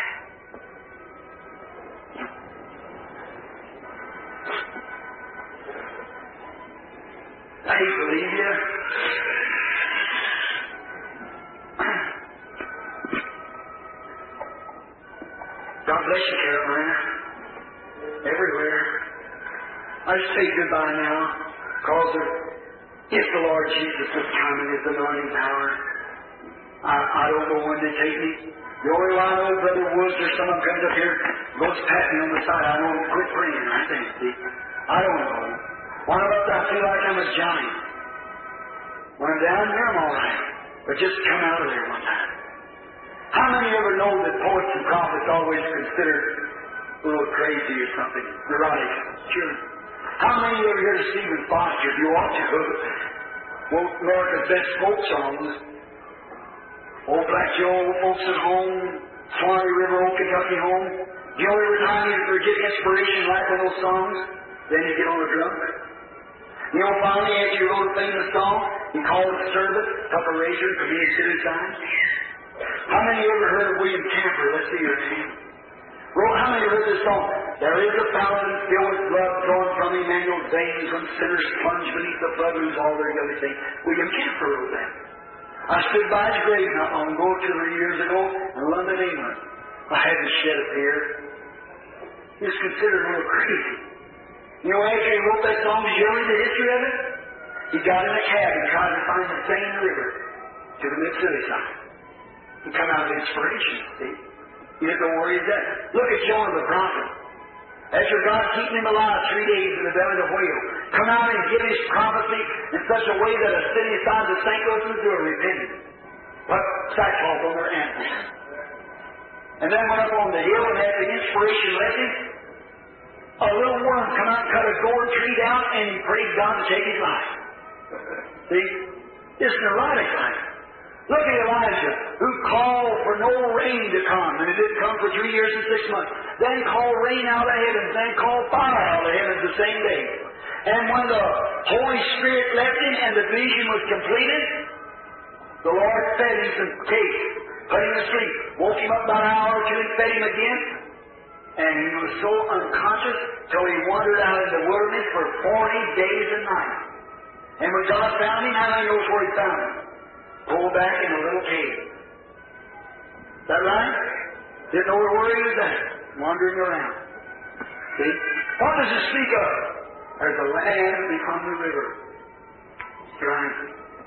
I hate to leave you. God bless you, Carolina. Everywhere. I just say goodbye now, because if the Lord Jesus is coming, His anointing power, I don't know when to take me. The only one I know, Brother Woods or someone comes up here, goes pat me on the side. I know him quit praying, I think. See? I don't know. One of us, I feel like I'm a giant. When I'm down here, I'm all right. But just come out of there one time. How many ever know that poets and prophets always considered a little crazy or something? Neurotic. Sure. How many ever hear Stephen Foster? If you ought to, wrote America's best folk songs. Old Black Joe, Folks at Home, Swanee River, Old Kentucky Home. You know, every time you get inspiration like one of those songs, then you get on the drum. You know, finally, after you wrote a famous song, he called a servant, took a razor, and committed suicide. How many ever heard of William Camper? Let's see your name. How many heard this song? There is a fountain filled with blood drawn from Emmanuel's veins when sinners plunge beneath the flood, lose all their guilty things. William Camper wrote that. I stood by his grave not long ago, 2 or 3 years ago, in London, England. I had to shed a tear. He was considered a little crazy. You know, after he wrote that song, did you ever read the history of it? He got in a cab and tried to find the same river to commit suicide. He come out of inspiration, see? He didn't know where he's at. Look at Jonah the prophet. After God keeping him alive 3 days in the belly of the whale, come out and give his prophecy in such a way that a city the size of St. Louis, Missouri repented. Put sackcloth on their antlers. And then went up on the hill and had the inspiration lesson. A little worm come out and cut a gourd tree down, and he prayed God to take his life. See? It's neurotic life. Look at Elijah, who called for no rain to come, and it didn't come for 3 years and 6 months. Then called rain out of heaven, then called fire out of heaven the same day. And when the Holy Spirit left him and the vision was completed, the Lord fed him some cake, put him to sleep, woke him up about an hour or two and fed him again, and he was so unconscious till he wandered out in the wilderness for 40 days and nights. And when God found him, how many knows where he found him? Pulled back in a little cave. Is that right? Didn't know where he was at. Wandering around. See? What does it speak of? There's a land beyond the river. Right.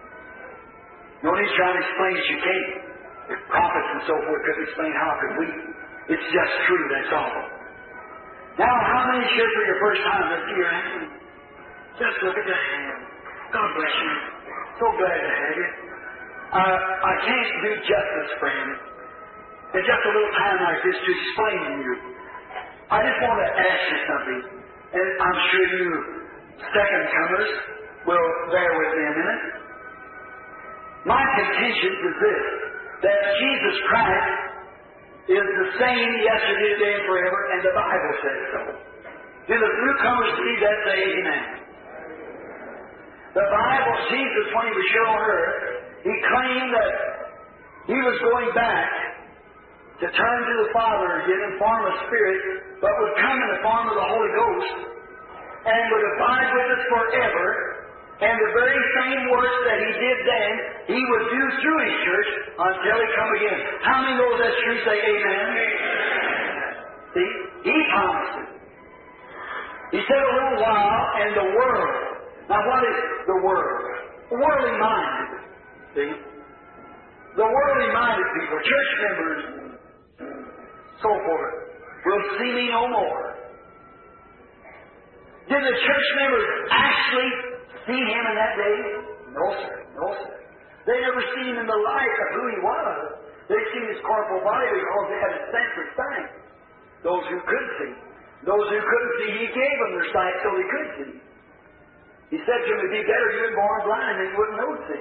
No need trying to explain it. You can't. If prophets and so forth couldn't explain, how could we? It's just true, that's all. Now, how many here for your first time? Let's see your hand. Just look at the hand. God bless you. So glad to have you. I can't do justice, friend, in just a little time like this to explain to you. I just want to ask you something, and I'm sure you second-comers will bear with me a minute. My contention is this, that Jesus Christ is the same yesterday, today, and forever, and the Bible says so. Do the newcomers believe that? Say amen. The Bible, Jesus, when he was here on earth, he claimed that he was going back to turn to the Father again in form of Spirit, but would come in the form of the Holy Ghost and would abide with us forever. And the very same works that he did then, he would do through his church until he come again. How many know that's true? Say amen. See, he promised it. He said a little while, and the world. Now, what is the world? Worldly minded. See? The worldly minded people, church members, so forth, will see me no more. Did the church members actually see him in that day? No, sir. No, sir. They never seen him in the light of who he was. They seen his corporal body because they had a sense of sight. Those who could see. Those who couldn't see, he gave them their sight so they could see. He said to them, it'd be better you were born blind than you wouldn't know see.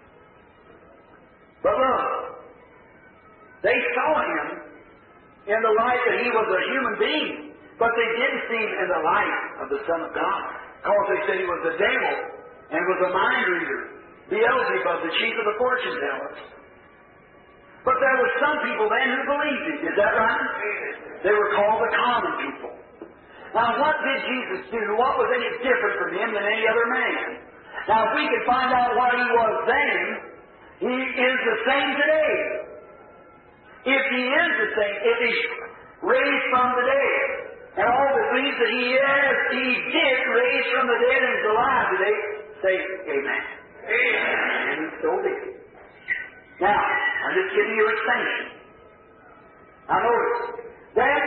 But look, they saw him in the light that he was a human being, but they didn't see him in the light of the Son of God, because they said he was the devil and was a mind reader, Beelzebub, the chief of the fortune tellers. But there were some people then who believed him. Is that right? They were called the common people. Now, what did Jesus do? What was any different from him than any other man? Now, if we could find out what he was then, he is the same today. If he is the same, if he's raised from the dead, and all that believes that he did raise from the dead and is alive today, say amen. Amen. And so did. Now, I'm just giving you extension. Now notice, that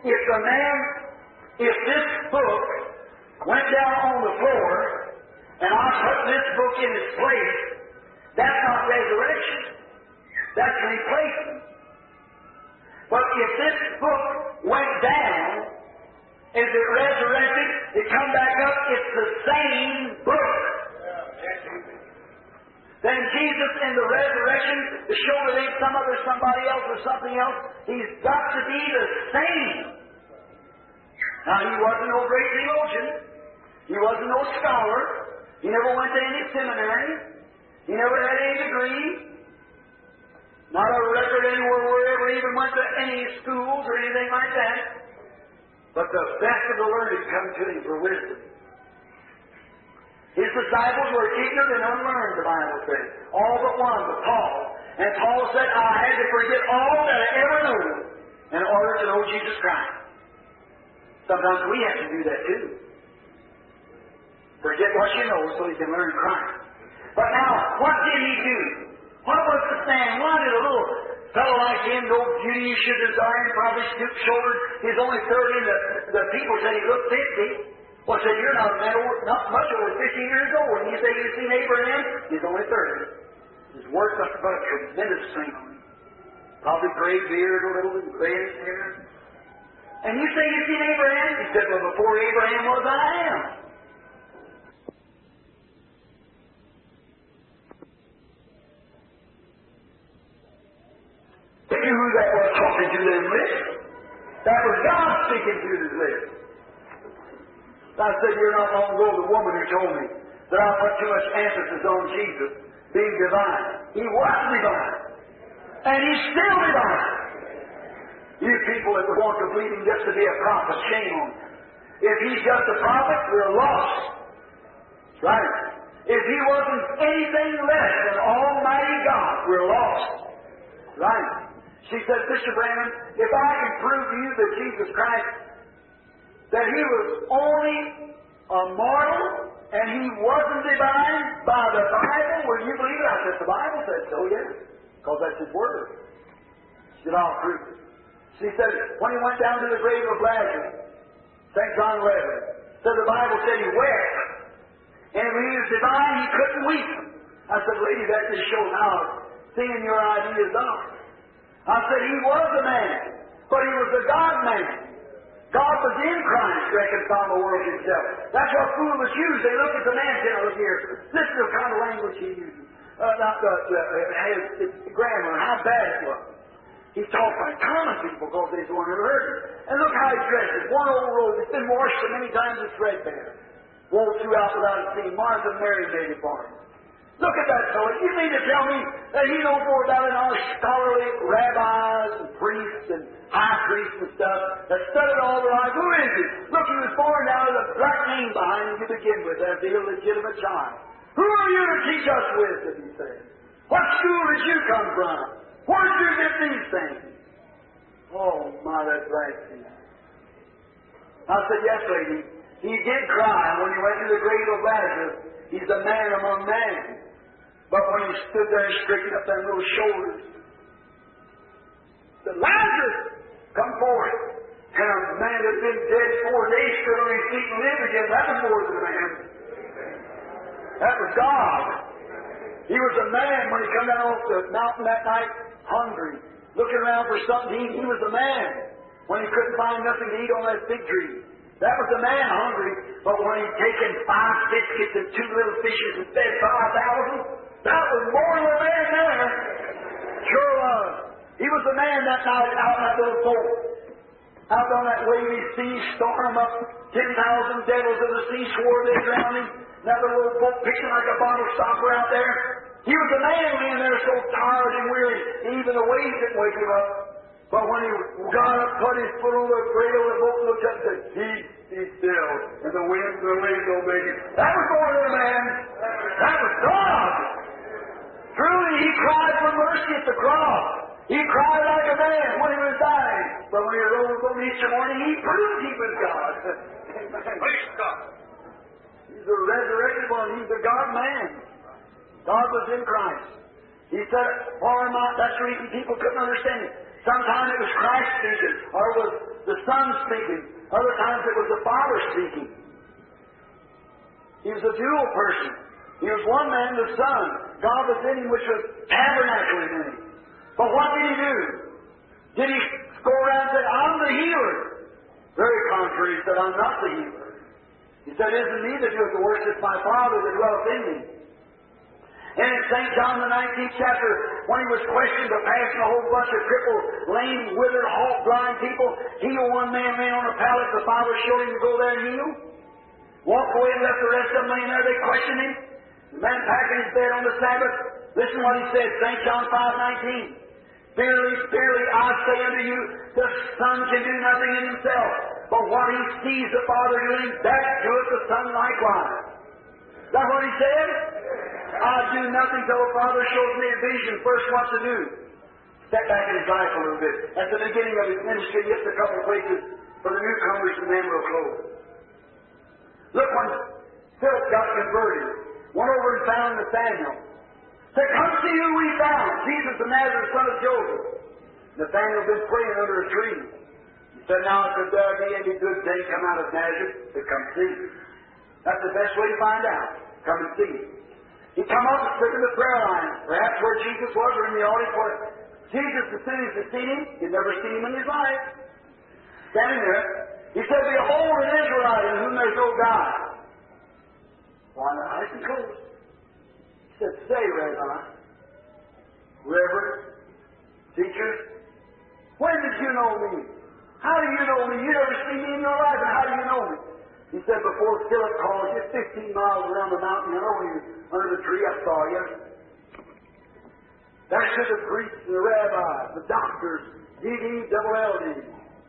if this book went down on the floor, and I put this book in its place, that's not resurrection. That's replacement. But if this book went down, is it resurrected? It come back up, it's the same book. Then Jesus in the resurrection, to show that ain't some other somebody else or something else, he's got to be the same. Now, he wasn't no great theologian. He wasn't no scholar. He never went to any seminary. He never had any degree. Not a record anywhere where he ever even went to any schools or anything like that. But the best of the learned come to him for wisdom. His disciples were ignorant and unlearned, the Bible says. All but one, but Paul. And Paul said, I had to forget all that I ever knew in order to know Jesus Christ. Sometimes we have to do that too. Forget what you know so you can learn Christ. But now, what did he do? What was the stand? Why did a little fellow like him, no beauty you should desire, and probably stoop shouldered? He's only 30, and the people said he looked 50. Well, said, you're not a man not much over 50 years old. And you say you've seen Abraham? He's only 30. His work must have put a tremendous strain on him. Probably gray beard a little bit, gray in his hair. And you say you've seen Abraham? He said, well, before Abraham was, I am. They knew who that was talking to them lips. That was God speaking through his lips. I said here not long ago, the woman who told me that I put too much emphasis on Jesus being divine. He was divine. And he's still divine. You people that would want to believe him just to be a prophet, shame on you. If he's just a prophet, we're lost. Right? If he wasn't anything less than Almighty God, we're lost. Right? She said, Mr. Branham, if I can prove to you that Jesus Christ, that he was only a mortal and he wasn't divine by the Bible, will you believe it? I said, the Bible says so, yes. Because that's his word. She said, I'll prove it. She said, when he went down to the grave of Lazarus, St. John 11, said the Bible said he wept. And when he was divine, he couldn't weep. I said, lady, that just shows how thin your ideas are. I said, he was a man, but he was a God-man. God was in Christ, reconciled the world to himself. That's what foolish use. They look at the man, say, look here, this is the kind of language he uses. His grammar, how bad it was. He talked like common people because they the one who heard it. And look how he dresses. One old robe that's been washed so many times it's threadbare. Wove throughout without a seam. Martha Mary made it for him. Look at that fellow. You mean to tell me that he knows more about it than our scholarly rabbis and priests and high priests and stuff that studied all their life? Who is he? Look, he was born out of the black name behind him to begin with as the illegitimate child. Who are you to teach us wisdom, he said? What school did you come from? Where did you get these things? Oh, my, that's blasphemy. I said, yes, lady. He did cry when he went to the grave of Lazarus. He's a man among men. But when he stood there and straightened up them little shoulders, said, Lazarus, come forth. And a man that had been dead 4 days stood on his feet and lived again. That was more than a man. That was God. He was a man when he come down off the mountain that night, hungry, looking around for something to eat. He was a man when he couldn't find nothing to eat on that fig tree. That was a man hungry, but when he'd taken 5 biscuits and 2 little fishes and fed 5,000, that was more than a man there. Sure was. He was a man that night out in that little boat, out on that wavy sea, storm up. 10,000 devils of the sea swore they drowned him. That little boat pitching like a bottle stopper out there. He was a man laying there so tired and weary, even the waves didn't wake him up. But when he got up, put his foot on the rail of the boat, and looked up and said, "Peace, be still," and the wind and the waves obeyed him. That was more than a man. That was God. Truly, he cried for mercy at the cross. He cried like a man when he was dying. But when he rose on Easter morning, he proved he was God. Praise God. He's the resurrected one. He's the God-man. God was in Christ. He said, that's the reason people couldn't understand it. Sometimes it was Christ speaking, or it was the Son speaking. Other times it was the Father speaking. He was a dual person. He was one man, the Son. God was in him, which was tabernacling in him. But what did he do? Did he go around and say, "I'm the healer"? Very contrary, he said, "I'm not the healer." He said, "It isn't me that doeth the works, it's my Father that dwelleth in me." And in St. John the 19th chapter, when he was questioned of passing a whole bunch of crippled, lame, withered, halt, blind people, heal one man laying on a pallet, the Father showed him to go there and heal. Walk away and left the rest of them laying there, they questioned him. The man packing his bed on the Sabbath. Listen what he said, St. John 5:19. "Verily, verily, I say unto you, the Son can do nothing in himself, but what he sees the Father doing, that doeth the Son likewise." Is that what he said? "I do nothing till the Father shows me a vision first what to do." Step back in his life a little bit. At the beginning of his ministry, just a couple of places for the newcomers, and then we'll close. Look, when Philip got converted, went over and found Nathanael. Said, "Come see who we found, Jesus of Nazareth, son of Joseph." Nathanael had been praying under a tree. He said, "Now, could there be any good thing come out of Nazareth?" He said, "Come see." That's the best way to find out. Come and see. He come up and stood in the prayer line, perhaps where Jesus was, or in the audience where Jesus, as soon as he seen him, he'd never seen him in his life. Standing there, he said, "Behold an Israelite in whom there's no God." Why not? Nice and close. He said, "Say, Rabbi, Reverend, teacher, when did you know me? How do you know me? You never seen me in your life, and how do you know me?" He said, "Before Philip called you, 15 miles around the mountain, I know you under the tree, I saw you. There stood the priests and the rabbis, the doctors, D-D-double-L-D.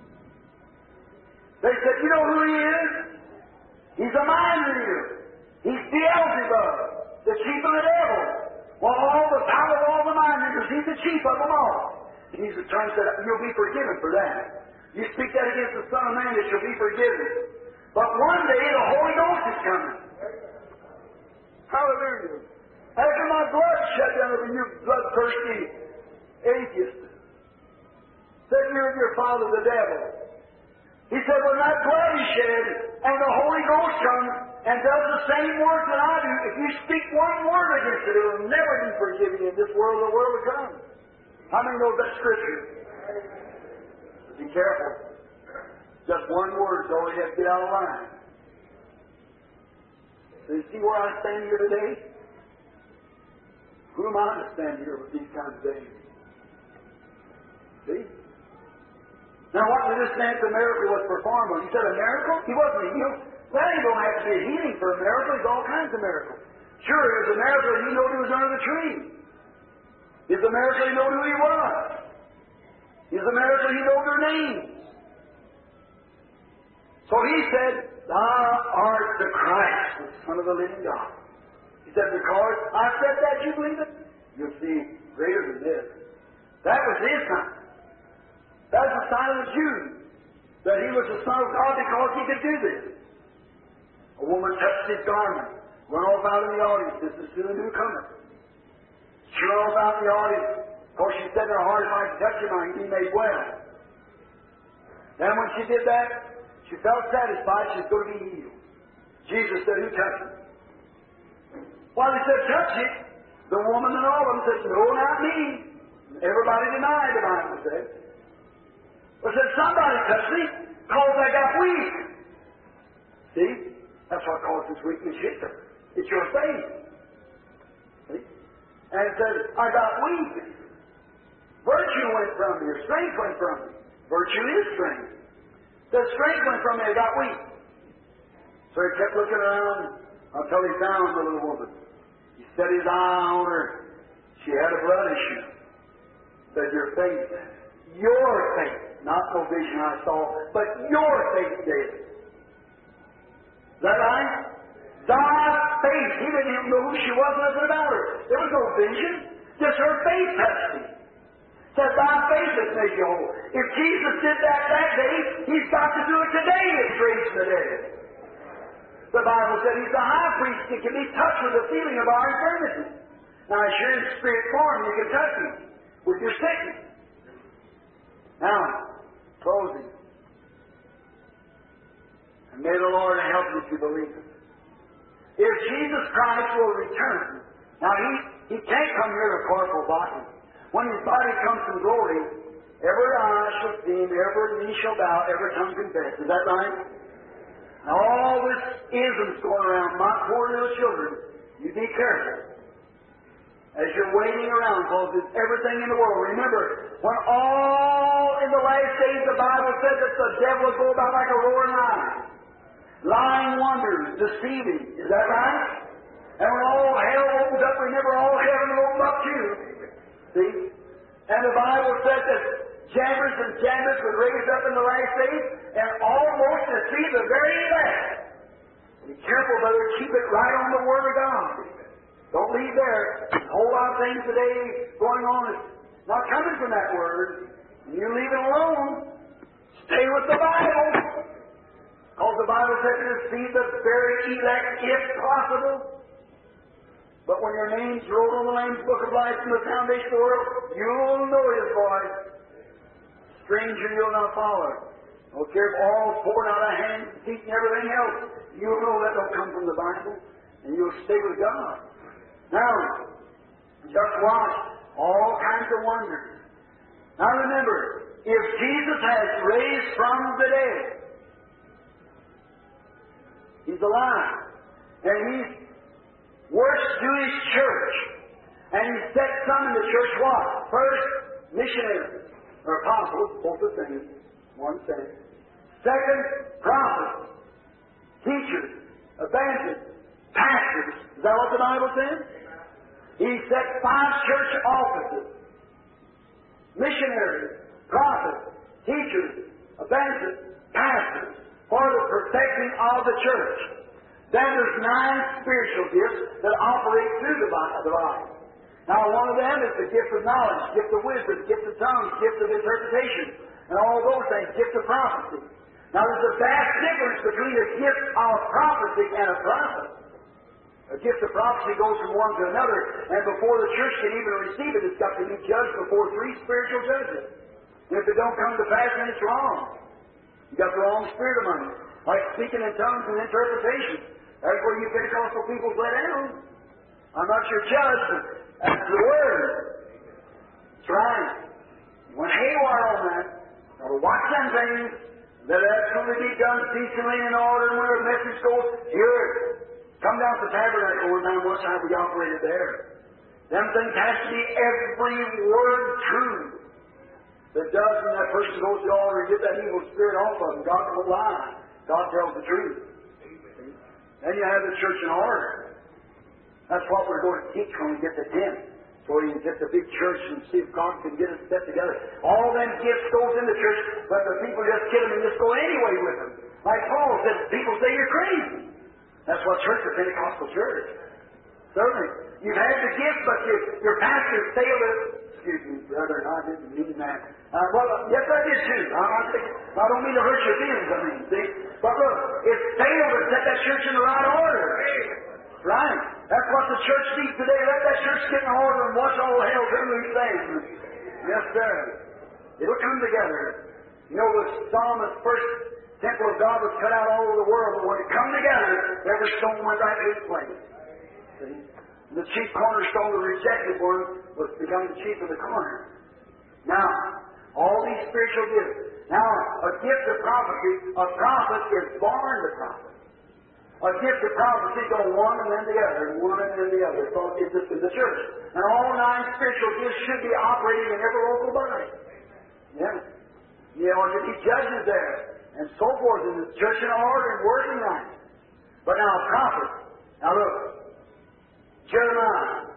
They said, 'You know who he is? He's a mind reader. He's Beelzebub, the chief of the devil. Well, all the power of all the mind readers, he's the chief of them all.' And Jesus turned and said, 'You'll be forgiven for that. You speak that against the Son of Man, that you'll be forgiven. But one day the Holy Ghost is coming.'" Hallelujah. "After my blood shed down over you bloodthirsty atheist, said you and your father the devil." He said, "When that blood is shed and the Holy Ghost comes and does the same work that I do, if you speak one word against it, it will never be forgiven you in this world or the world to come." How many know that Scripture? Be careful. Just one word is all you have to get out of line. So you see where I stand here today? Who am I to stand here with these kinds of things? See? Now what did this man, the miracle was performed on? He said a miracle? He wasn't healed. Well, he don't have to be a healing for a miracle. There's all kinds of miracles. Sure, it was a miracle he knew he was under the tree. It's a miracle he knew who he was. It's a miracle he knew their names. So he said, "Thou art the Christ, the Son of the living God." He said, "Because I said that, you believe it? You'll see greater than this." That was his sign. That was the sign of the Jews, that he was the Son of God because he could do this. A woman touched his garment, went off out in the audience. This is to the newcomer. She went off out in the audience, because she said in her heart, "If I can touch him, I can be made well." Then when she did that, she felt satisfied she was going to be healed. Jesus said, "Who touched him?" Well, he said, "Touch it." The woman and all of them said, no, not me. Everybody denied, the Bible said. But said, somebody touched me because I got weak. See? That's what causes weakness here. It's your faith. See? And it says, I got weak. Virtue went from me, or strength went from me. Virtue is strength. The strength went from me, I got weak. So he kept looking around until he found the little woman. He set his eye on her. She had a blood issue. Said, your faith, not no vision I saw, but your faith did. Is that right? Thy faith. He didn't even know who she was, nothing about her. There was no vision. Just her faith touched him. Said, thy faith has made you whole. If Jesus did that day, He's got to do it today if He's raised the dead. The Bible said He's the high priest. He can be touched with the feeling of our infirmity. Now, as you're in spirit form, you can touch Him with your sickness. Now, closing. And may the Lord help you to believe it. If Jesus Christ will return, now He can't come here in a corporal body. When His body comes from glory, every eye shall see Him, every knee shall bow, every tongue confess. Is that right? Now all this isms going around, my poor little children, you be careful. As you're waiting around, because there's everything in the world. Remember, when all in the last days the Bible said that the devil will go about like a roaring lion, lying wonders, deceiving. Is that right? And when all hell opens up, remember all heaven will open up too. See? And the Bible said that Jannes and Jambres would raise up in the last days and almost to see the very elect. Be careful, brother, keep it right on the Word of God. Don't leave there. A whole lot of things today going on is not coming from that Word. And you leave it alone. Stay with the Bible. Because the Bible said to see the very elect if possible. But when your name's wrote on the Lamb's Book of Life from the foundation of the world, you'll know His voice. Stranger you'll not follow. Don't care if all's poured out of hands, feet, and everything else. You'll know that don't come from the Bible. And you'll stay with God. Now, just watch. All kinds of wonders. Now remember, if Jesus has raised from the dead, He's alive. And He's works through His church. And He set some in the church what? First, missionaries, or apostles, both the same, one thing. Second, prophets, teachers, evangelists, pastors. Is that what the Bible says? He set 5 church offices. Missionaries, prophets, teachers, evangelists, pastors, for the perfecting of the church. Then there's 9 spiritual gifts that operate through the body. Now, one of them is the gift of knowledge, gift of wisdom, gift of tongues, gift of interpretation, and all those things, gift of prophecy. Now, there's a vast difference between a gift of prophecy and a prophet. A gift of prophecy goes from one to another, and before the church can even receive it, it's got to be judged before 3 spiritual judges. And if it don't come to pass, then it's wrong. You got the wrong spirit among you. Like speaking in tongues and interpretation. That's where you Pentecostal people let down. I'm not your judge, but that's the Word. That's right. You went haywire on that. Now to watch them things, let it absolutely be done decently and in order, and when a message goes, hear it. Come down to the tabernacle one time, one time we operated there. Them things has to be every word true. If it doesn't, that person goes to the altar and get that evil spirit off of them. God don't lie. God tells the truth. Then you have the church in order. That's what we're going to teach when we get to 10. So we can get the big church and see if God can get us set together. All them gifts goes in the church, but the people just get them and just go anyway with them. Like Paul said, people say you're crazy. That's what church, the Pentecostal church. Certainly. You've had the gift, but your pastor failed it. Excuse me, brother, I didn't mean that. Yes, I did too. I don't mean to hurt your feelings, see? But look, it failed to set that church in the right order. Right? That's what the church needs today. Let that church get in order and watch all hell turn loose things. Yes, sir. It'll come together. You know, the psalmist's first temple of God was cut out all over the world, but when it come together, every stone went right to its place. See? The chief cornerstone, the rejected one, was becoming the chief of the corner. Now, all these spiritual gifts. Now, a gift of prophecy, a prophet is born the prophet. A gift of prophecy goes one and then the other, and one and then the other. So it's just in the church. And all 9 spiritual gifts should be operating in every local body. Yeah. You know, to be judges there, and so forth, in the church in order and working right. But now, a prophet. Now look. Jeremiah.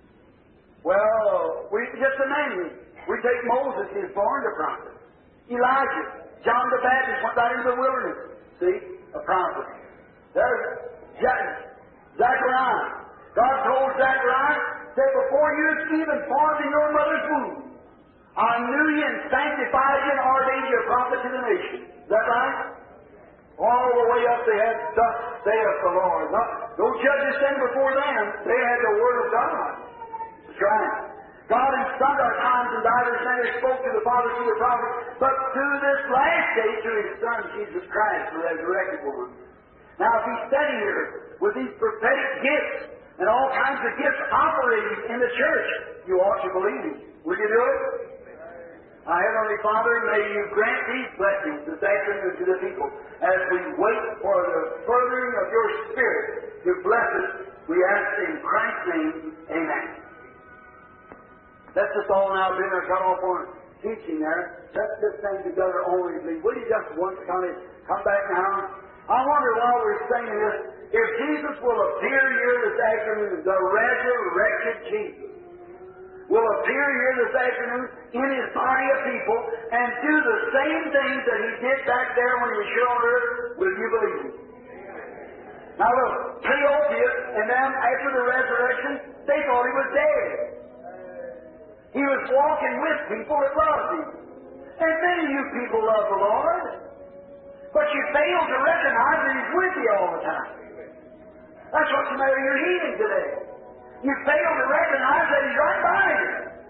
Well, we just a name. We take Moses, he was born a prophet. Elijah. John the Baptist went right into the wilderness. See? A prophet. There's Zechariah. God told Zechariah, say, before you was even formed in your mother's womb, I knew you and sanctified you and ordained you a prophet to the nation. Is that right? All the way up they had, thus saith the Lord. No judges stand before them. They had the Word of God. That's right. God in sundry times and divers manners spoke to the fathers through the prophets, but through this last day through His Son, Jesus Christ, the resurrected one. Now, if He's sitting here with these prophetic gifts and all kinds of gifts operating in the church, you ought to believe Him. Will you do it? Our Heavenly Father, may You grant these blessings this afternoon to the people as we wait for the furthering of Your Spirit to bless us. We ask in Christ's name, amen. That's just all now been cut off on teaching there. Let's just thing together only. Will you just once come back now? I wonder while we're saying this, if Jesus will appear here this afternoon, the resurrected Jesus will appear here this afternoon in His body of people and do the same things that He did back there when He was here on earth, will you believe Him? Now look, Cleopas and them, after the resurrection, they thought He was dead. He was walking with people that loved Him. And many of you people love the Lord. But you fail to recognize that He's with you all the time. That's what's the matter with your healing today. You fail to recognize that He's right by you.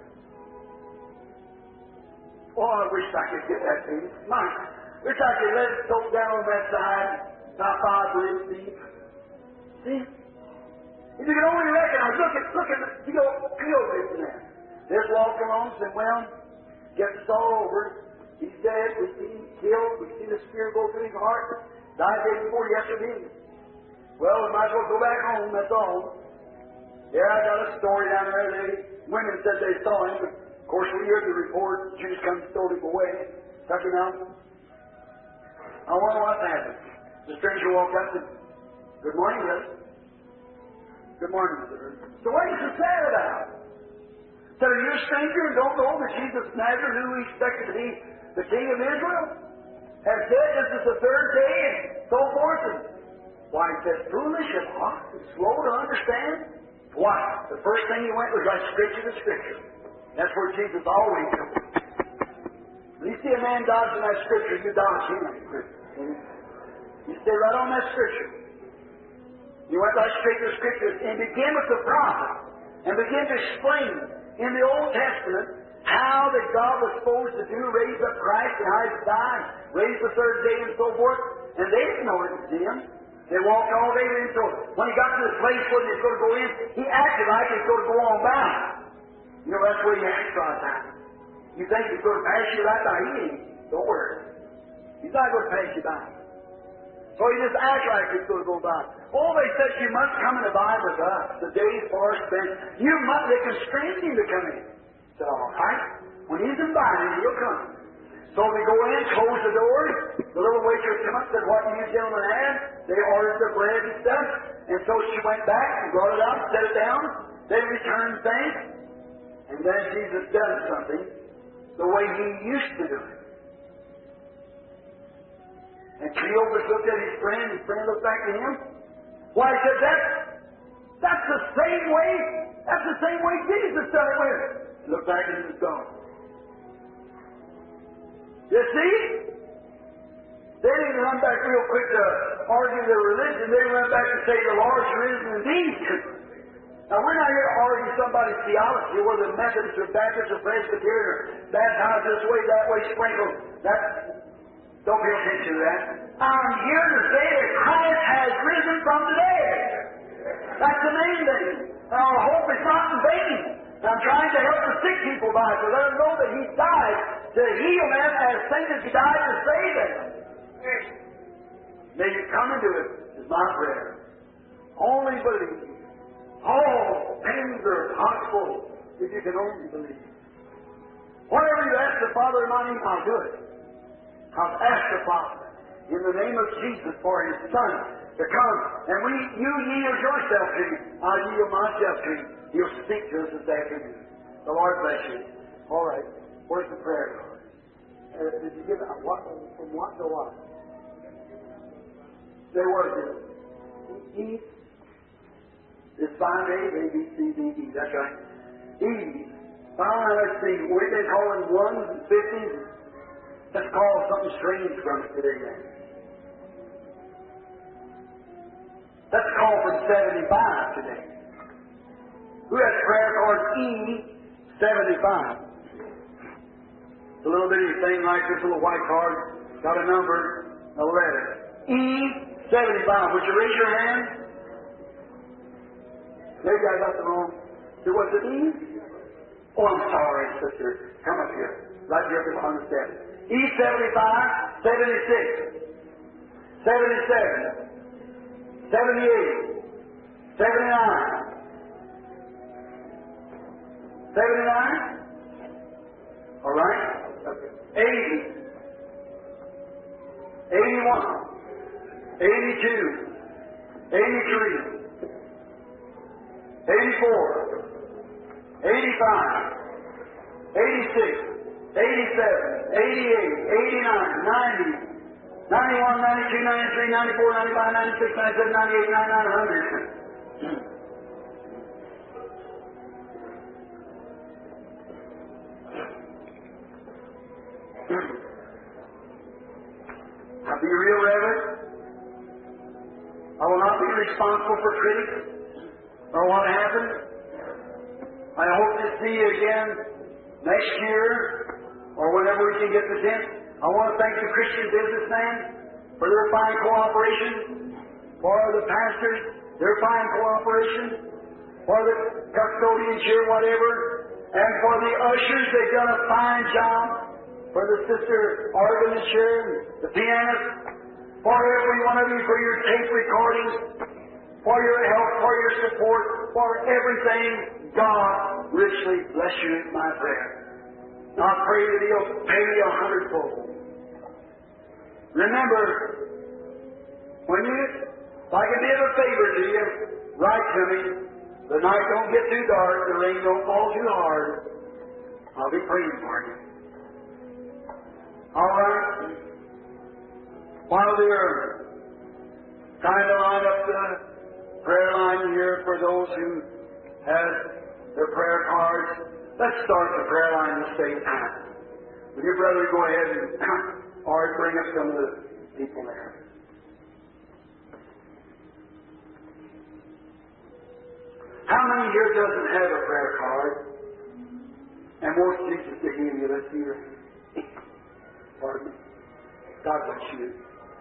Oh, I wish I could get that to you. Wish I could let it soak down on that side, about 5 ribs deep. See? If you can only recognize, look at the Cleopas in there. This walking along, said, well, gets us all over. He's dead, we see him killed, we see the Spirit go through his heart. Died the day before yesterday. Well, we might as well go back home, that's all. Yeah, I got a story down there. Women said they saw him, but of course we heard the report. Jews come and stole him away. Took him out. I wonder what happened. The stranger walked up and said, good morning, brother. Good morning, sir. So what is so sad about? Said, are you a stranger and don't know that Jesus of Nazareth, who we expected to be the King of Israel, has said this is the 3rd day and so forth? And why, he said, foolish and hot and slow to understand? Why? The first thing he went was right straight to the Scripture. That's where Jesus always goes. When you see a man dodging that Scripture, you dodge him. You stay right on that Scripture. You went right straight to the Scripture and begin with the prophet and begin to explain in the Old Testament how that God was supposed to do, raise up Christ and how He died, raise the 3rd day and so forth. And they didn't know it was Him. They walked all day in. So when He got to the place where He was going to go in, He acted like He was going to go on by. You know, that's where He acts all the time. You think He's going to pass you right by? He ain't. Don't worry. He's not going to pass you by. So He just acts like He's going to go by. Oh, they said you must come and abide with us. The day's far spent. They constrained Him to come in. I said, all right. When He's invited, He'll come. So we go in, close the doors. The little waitress came up and said, what do you gentlemen have? They ordered the bread and stuff. And so she went back and brought it out, set it down. They returned thanks. And then Jesus does something the way He used to do it. And Cleopas looked at his friend looked back at him. Why, he said, that's the same way Jesus done it with. He looked back and he was gone. You see? They didn't run back real quick to argue their religion. They run back to say the Lord's risen indeed. Now, we're not here to argue somebody's theology, whether Methodists or Baptists or Presbyterian or baptized this way, that way, sprinkled. Don't pay attention to that. I'm here to say that Christ has risen from the dead. That's the main thing. And our hope is not in vain. And I'm trying to help the sick people by to let them know that He died to heal them as same as He died to save them. May you come into it is my prayer. Only believe. All things are possible if you can only believe. Whatever you ask the Father in my name, I'll do it. I'll ask the Father in the name of Jesus for His Son to come. And you yield yourself to Him. I'll yield myself to Him. He'll speak to us this afternoon. The Lord bless you. All right. Where's the prayer card? Did you give it from what to what? They were good. E is 5 days, A, B, C, D, E. That's right. E. Let's see. We've been calling 1s and 50s. Let's call something strange from it today, then. Let's call from 75 today. Who has prayer card E75? It's a little bitty thing like this little white card. Got a number, a letter. E75. Would you raise your hand? Maybe I got the wrong. So what's it E? Oh, I'm sorry, sister. Come up here. Right here on the step. E75, 76, 77, 78, 79. 79? All right? Okay. 80, 81, 82, 83, 84, 85, 86, 87, 88, 89, 90, 91, 92, 93, 94, 95, 96, 97, 98, 99, 100. I'll be real reverent. I will not be responsible for critics or what happened. I hope to see you again next year or whenever we can get the chance. I want to thank the Christian businessmen for their fine cooperation, for the pastors, their fine cooperation, for the custodians here, whatever, and for the ushers. They've done a fine job. For the sister organist here, the pianist, for every one of you, for your tape recordings, for your help, for your support, for everything. God richly bless you is my prayer. And I pray that He'll pay you 100-fold. Remember, when you, like I did a favor to you, write to me. The night don't get too dark, the rain don't fall too hard. I'll be praying for you. All right. While they're trying to line up the prayer line here for those who have their prayer cards, let's start the prayer line at the same time. Would your brother go ahead and or bring up some of the people there? How many here doesn't have a prayer card and wants Jesus to heal you? Let's see your pardon me. God bless you.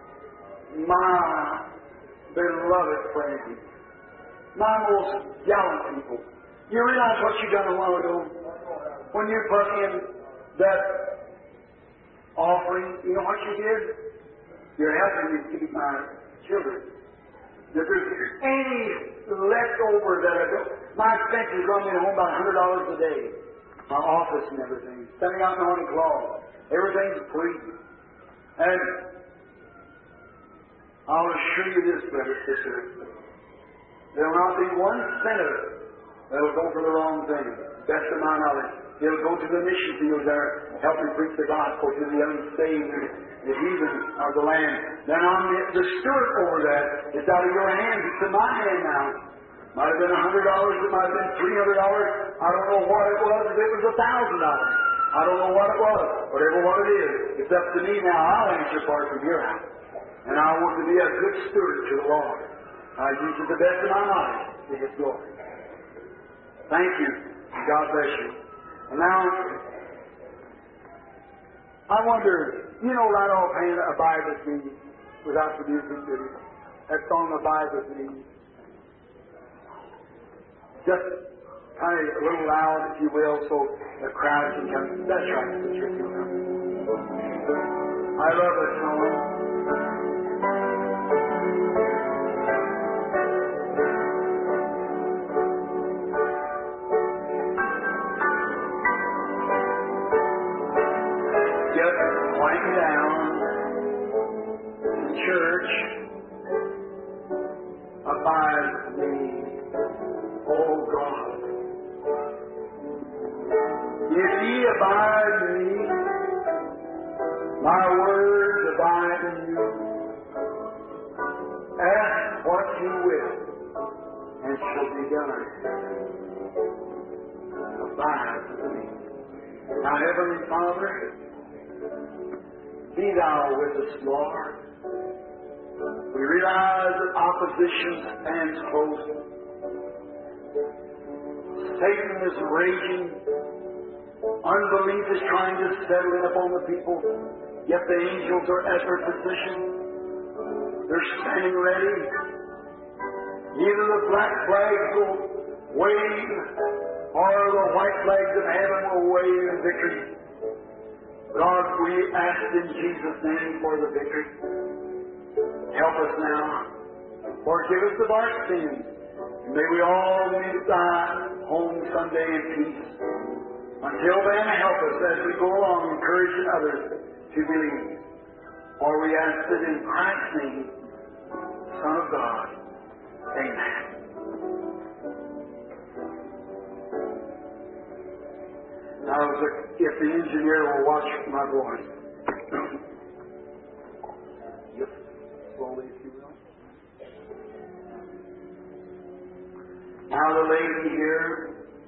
My beloved friends, my most gallant people. You realize what you done a while ago? When you put in that offering, you know what you did? You're helping me feed my children. If there's any left over that I don't, my expenses run me home about $100 a day. My office and everything. Sending out my own clothes. Everything's free. And I'll assure you this, brother, sister. There will not be one cent of it that will go for the wrong thing. Best of my knowledge. It'll go to the mission fields there, helping preach the gospel to the unsaved and the heathen of the land. Then I'm the steward over that. It's out of your hands. It's in my hand now. Might have been $100. It might have been $300. I don't know what it was. If it was $1,000. I don't know what it was. Whatever what it is, it's up to me now. I'll answer for it from your house. And I want to be a good steward to the Lord. I use it the best of my knowledge to His glory. Thank you. God bless you. And now, I wonder, you know right offhand, Abide With Me, without the music, that song Abide With Me. Just kind of a little loud, if you will, so the crowd can come. That's right, sister. I love it, song. Just lying down in church, abide with me, oh God. If ye abide in me, my words abide in you. Ask what you will, and it shall be done. Abide with me. Now, Heavenly Father, be thou with us, Lord. We realize that opposition stands close. Satan is raging. Unbelief is trying to settle in upon the people. Yet the angels are at their position. They're standing ready. Either the black flags will wave or the white flags of heaven will wave in victory. God, we ask in Jesus' name for the victory. Help us now. Forgive us of our sins. May we all meet thy home someday in peace. Until then, help us as we go along, encouraging others to believe. For we ask it in Christ's name, Son of God. Amen. Now, if the engineer will watch my voice. Yes, slowly, if you will. Now, the lady here.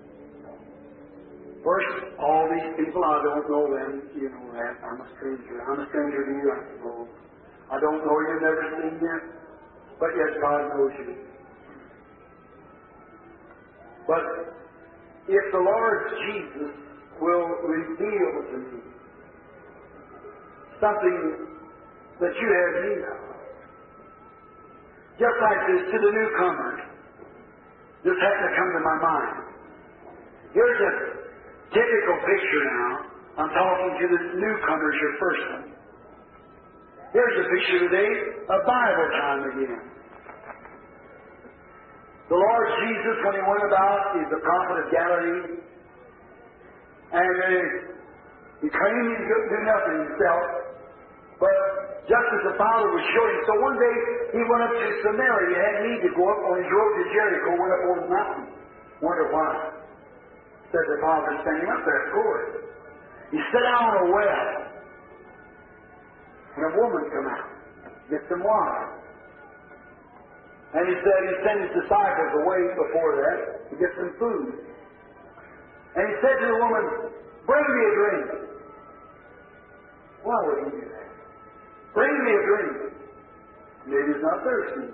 First, all these people, I don't know them. You know that. I'm a stranger. I'm a stranger to you, I suppose. I don't know you, never seen you. But yet God knows you. But if the Lord Jesus will reveal to me something that you have need of, just like this to the newcomers, this happened to come to my mind. Here's a typical picture now. I'm talking to the newcomers, your first one. Here's a picture today of Bible time again. The Lord Jesus, when He went about, He's the prophet of Galilee, and He claimed He couldn't do nothing Himself, but just as the Father was showing. So one day He went up to Samaria. He had need to go up on His road to Jericho, went up on the mountain. Wonder why. Said the Father standing up there, of course. He sat down on a well, and a woman come out, get some water. And He said He sent His disciples away before that to get some food. And He said to the woman, bring me a drink. Why would He do that? Bring me a drink. Maybe He's not thirsty.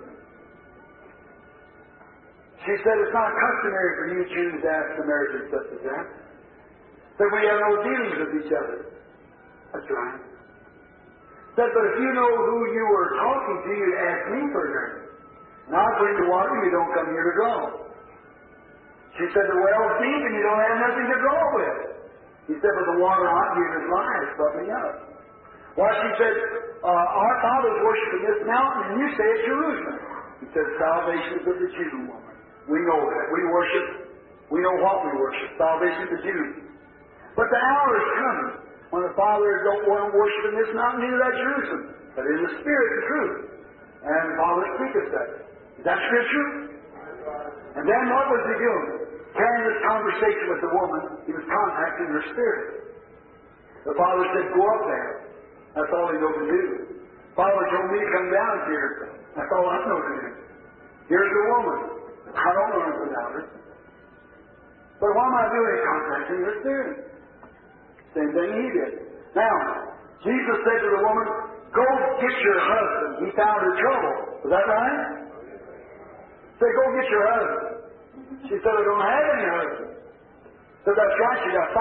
She said, it's not customary for you Jews to ask Samaritans such as that. Said, we have no dealings with each other. That's right. Said, but if you know who you were talking to, you'd ask me for a drink. And I'll bring the water, you don't come here to draw. She said, the well's deep and you don't have nothing to draw with. He said, but the water I give is life, bubbling up. Well, she said, our fathers worship in this mountain, and you say it's Jerusalem. He said, salvation is of the Jew, woman. We know that. We know what we worship. Salvation of the Jews. But the hour is coming when the Father don't want to worship in this mountain, neither that Jerusalem, but in the Spirit and truth. And the Father speaketh that. Is that Scripture? And then what was He doing? Carrying this conversation with the woman, He was contacting her spirit. The Father said, go up there. That's all He knows to do. Father told me to come down here. That's all I know to do. Here's the woman. I don't know anything about her. But what am I doing? Contacting her spirit. Same thing He did. Now, Jesus said to the woman, go get your husband. He found her trouble. Was that right? Said, go get your husband. She said, I don't have any husband. Said, that's right, she got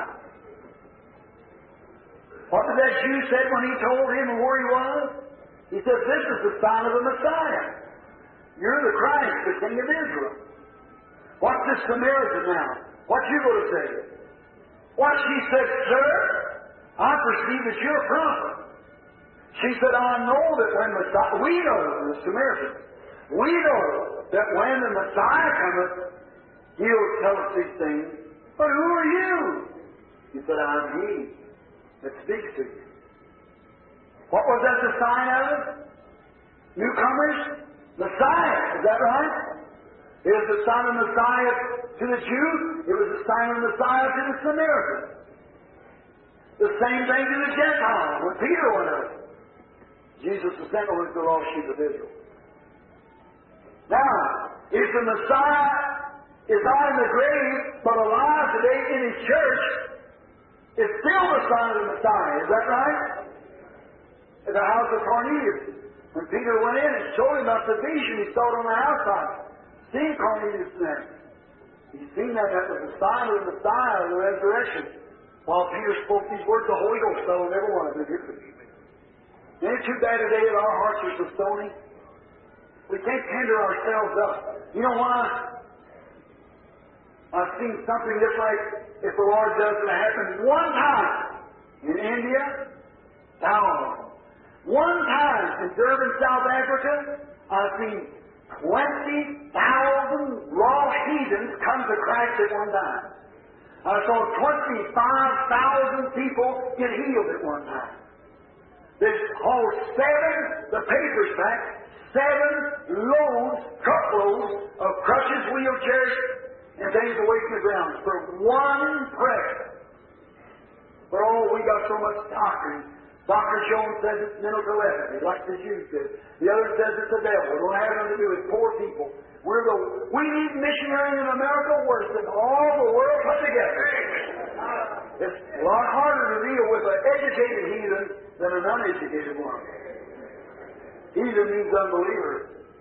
5. What did that Jew say when he told him where he was? He said, this is the sign of the Messiah. You're the Christ, the King of Israel. What's this Samaritan now? What you going to say? What she said, Sir, I perceive that you're a prophet. She said, I know that when Messiah, we know, the Samaritans, we know that when the Messiah cometh, He'll tell us these things. But who are you? He said, I'm He that speaks to you. What was that the sign of it? Newcomers? Messiah. Is that right? It was the sign of Messiah to the Jews. It was the sign of Messiah to the Samaritans. The same thing to the Gentiles when Peter went up. Jesus was sent over to the lost sheep of Israel. Now, if the Messiah is not in the grave, but alive today in His church, it's still the sign of the Messiah. Is that right? At the house of Cornelius, when Peter went in and showed him about the vision he saw it on the outside, seeing Cornelius there. He's seen that was the sign of the Messiah of the resurrection. While Peter spoke these words, the Holy Ghost fell on every one of them. Ain't it too bad today that our hearts are so stony? We can't tender ourselves up. You know why? I've seen something just like if the Lord doesn't happen one time in India, down. One time in Durban, South Africa, I've seen 20,000 raw heathens come to Christ at one time. I saw 25,000 people get healed at one time. There's whole the papers back, 7 loads, truckloads of crutches, wheelchairs, and things away from the ground for one prayer. But oh, we got so much doctrine. Dr. Jones says it's mental telepathy, like the Jews did. The other says it's the devil. It don't have nothing to do with poor people. We need missionaries in America worse than all the world put together. It's a lot harder to deal with an educated heathen than an uneducated one. Heathen means unbeliever.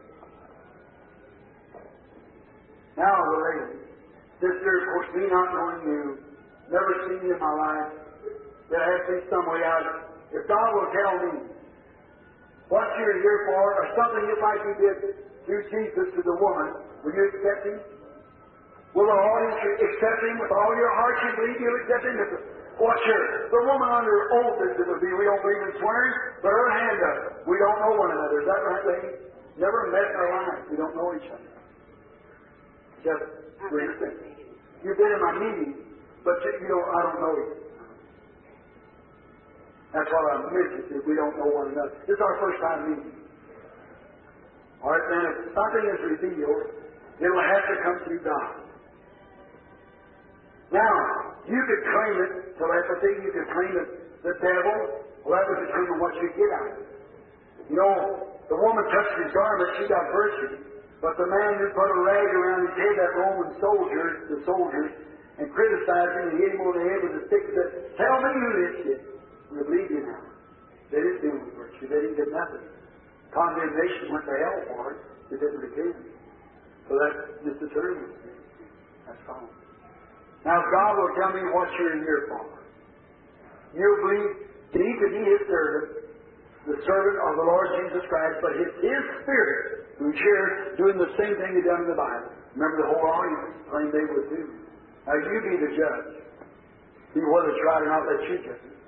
Now the lady, sister, of course, me not knowing you, never seen you in my life, there has to be some way out. If God will tell me what you're here for, or something just like you did through Jesus to the woman, will you accept Him? Will the audience accept Him with all your heart? You believe you'll accept Him? What's the woman under oath as it would be? We don't believe in swearing, but her hand up. We don't know one another. Is that right, lady? Never met in our lives. We don't know each other. Just listen. You've been in my meeting, but I don't know you. That's what I'm missing. We don't know one another. This is our first time meeting. All right, then, if something is revealed, it'll have to come through God. Now, you could claim it, telepathy, you could claim it, the devil. Well, that would determine what you get out of it. You know, the woman touched his garment, she got virtue. But the man who put a rag around his head, that Roman soldiers, and criticized him and hit him on the head with a stick and said, tell me who this is. We believe you now. They didn't do any virtue. They didn't get nothing. Condemnation went to hell for it. They didn't repent. So that's just a term. That's fine. Now God will tell me what you're here for. You believe that He could be His servant, the servant of the Lord Jesus Christ, but His Spirit who's here doing the same thing He done in the Bible. Remember, the whole audience claimed they would too. Now you be the judge. See whether it's right or not, let you judge it.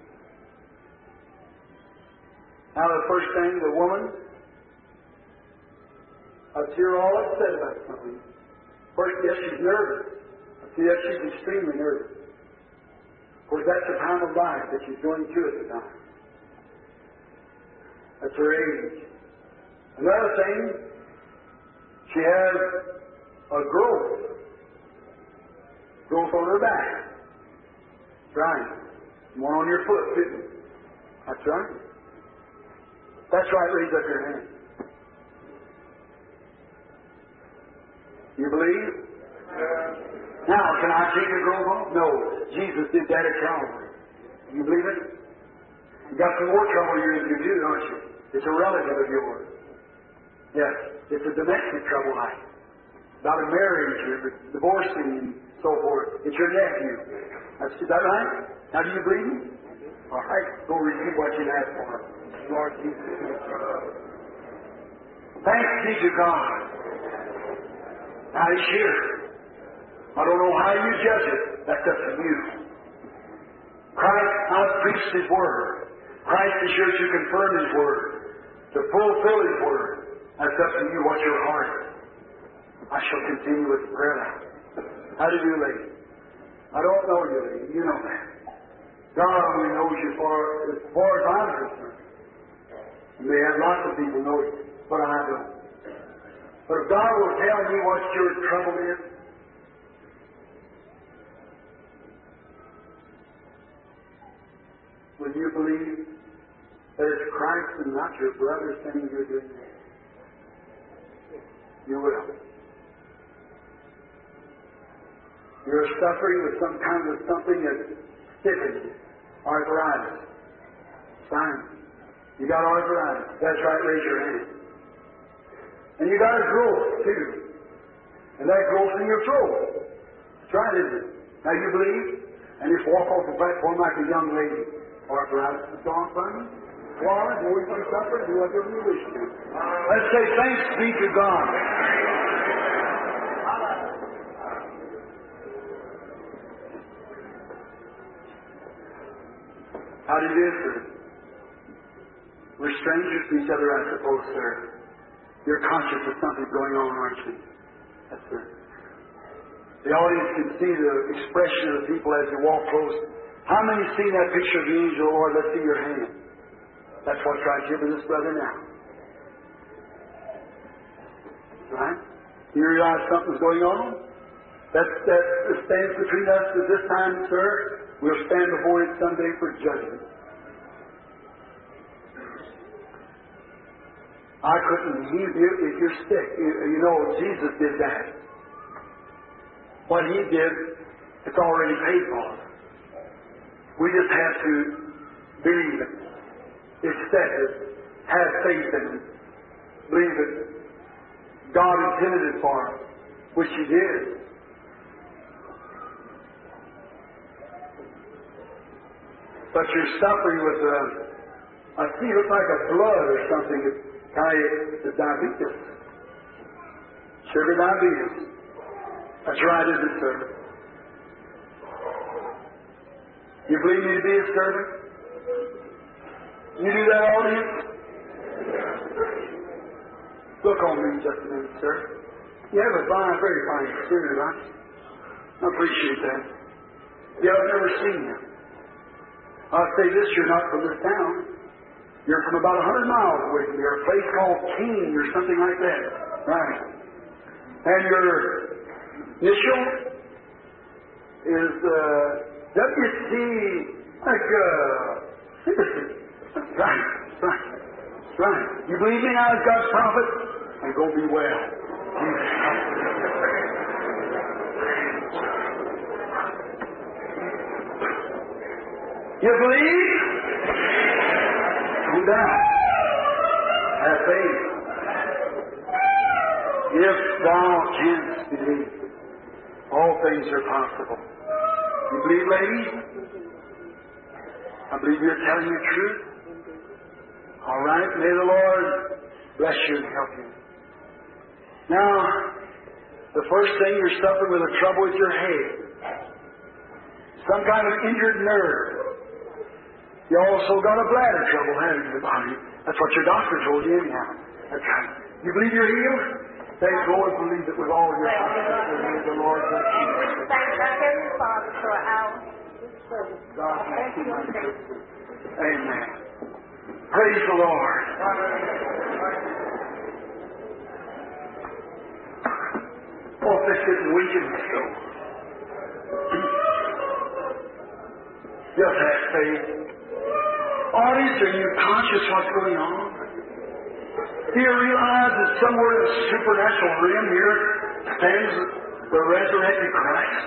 Now the first thing, the woman, I see her all upset about something. First, yes, she's nervous. I see that she's extremely nervous. Of course, that's the time of life that she's going through at the time. That's her age. Another thing, she has a growth on her back. That's right. One on your foot, too. That's right. That's right, raise up your hand. You believe? Now, can I take a growth off? No. Jesus did that at Calvary. You believe it? You got some more trouble you're in to do, don't you? It's a relative of yours. Yes, it's a domestic trouble like about a marriage or divorcing and so forth. It's your nephew. Is that right? Now, do you believe me? All right, go receive what you have for her. Lord Jesus. Thanks be to God. Now He's here. I don't know how you judge it. That's up to you. Christ not preached His Word. Christ is here to confirm His Word, to fulfill His Word. That's up to you. What's your heart? I shall continue with prayer now. How do you do, lady? I don't know you, lady. You know that. God only knows you as far as I'm concerned. You may have lots of people know you, but I don't. But if God will tell me what your trouble is, will you believe that it's Christ and not your brother saying you're doing that? You will. You're suffering with some kind of something that's stiffened you. Arthritis. Fine. You got arthritis. That's right, raise your hand. And you got a growth, too. And that growth in your throat. That's right, isn't it? Now you believe, and just walk off the platform like a young lady. Arthritis is gone from you. Swallow, go into the supper, do whatever you wish to. Let's say thanks be to God. How do you do, sir? We're strangers to each other, I suppose, sir. You're conscious of something going on, aren't you? That's it. The audience can see the expression of the people as they walk close. How many see that picture of the angel, Lord? Let's see your hand. That's what's right here for this brother now. Right? You realize something's going on? That stands between us at this time, sir. We'll stand before it someday for judgment. I couldn't heal you if you're sick. You know, Jesus did that. What He did, it's already paid for. We just have to believe it, accept it, have faith in it, believe it. God intended it for us, which He did. But you're suffering with I see it looks like a blood or something. It's kind of the diabetes. Sugar diabetes. That's right, isn't it, sir? You believe me to be a servant? You do that, audience? Look on me just a minute, sir. You have a fine, very fine spirit, right? I appreciate that. Yeah, I've never seen you. I'll say this, you're not from this town. You're from about 100 miles away from here, a place called Keene or something like that. Right. And your initial is WC, like Citizen. Right, right, right. You believe me now as God's prophet? And go be well. You believe? Don't doubt. Have faith. If thou canst believe, all things are possible. You believe, lady? I believe you're telling the truth. All right. May the Lord bless you and help you. Now, the first thing you're suffering with a trouble is your head. Some kind of injured nerve. You also got a bladder trouble, haven't you, Bonnie? That's what your doctor told you anyhow. That's right. You believe you're healed? Thank the Lord, believe it with all your heart. May the Lord bless you. Thank our Heavenly Father for our God bless you. Amen. Praise the Lord. Oh, this isn't weakened so. Just have faith. Audience, are you conscious what's going on? Do you realize that somewhere in the supernatural realm here stands the resurrected Christ?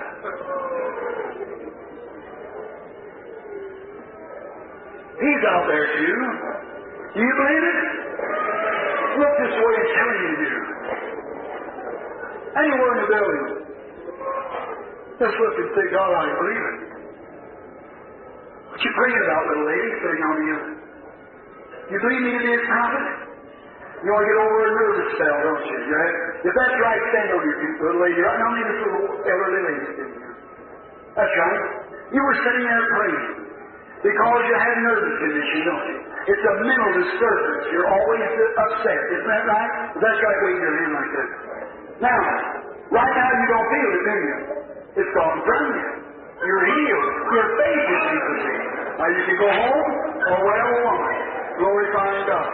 He's out there too. Do you believe it? Look this way He's telling you to do. Anywhere in the building. Just look and say, God, I believe it. What you praying about, little lady, sitting on the other? You believe me to be a prophet? You want to get over a nervous spell, don't you? Right? If that's right, stand on your feet, little lady. Right now, need this little elderly lady sitting here. That's right. You were sitting there praying because you had a nervous condition, don't you? It's a mental disturbance. You're always upset. Isn't that right? That's right. Wave your hand like that. Now, right now you don't feel it, do you? It's gone from you. You're healed. Your faith is healed. Now you can go home or well on. Glorifying God.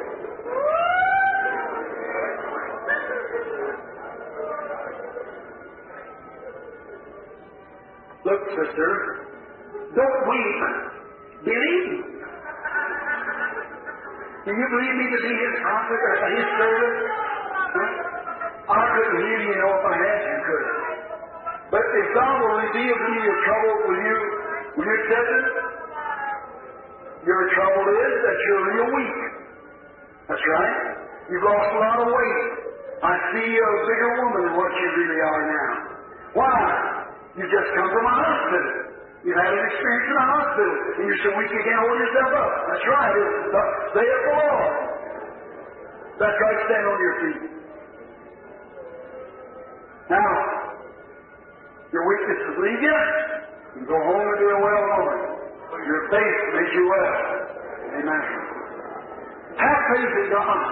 Look, sister, don't weep. Believe. Do you believe me to be His prophet or His servant? I couldn't heal you, if I had you, could I? But if God will reveal to you your trouble, will you accept it? Your trouble is that you're real weak. That's right. You've lost a lot of weight. I see you a bigger woman than what you really are now. Why? You just come from a hospital. You've had an experience in a hospital, and you're so weak you can't hold yourself up. That's right. Say it for all. That's right. Stand on your feet. Now, your weaknesses leave you. You go home and do a well woman. Your faith makes you well. Amen. Have faith in God.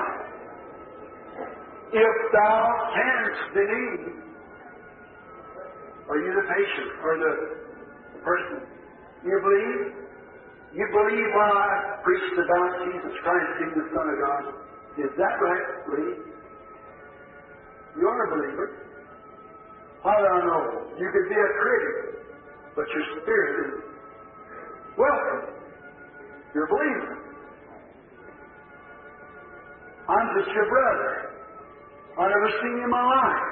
If thou canst believe, are you the patient or the person? You believe? You believe while I preached about Jesus Christ being the Son of God? Is that right? Believe? You are a believer. How do I know? You could be a critic, but your spirit is welcome. You're a believer. I'm just your brother. I've never seen you in my life.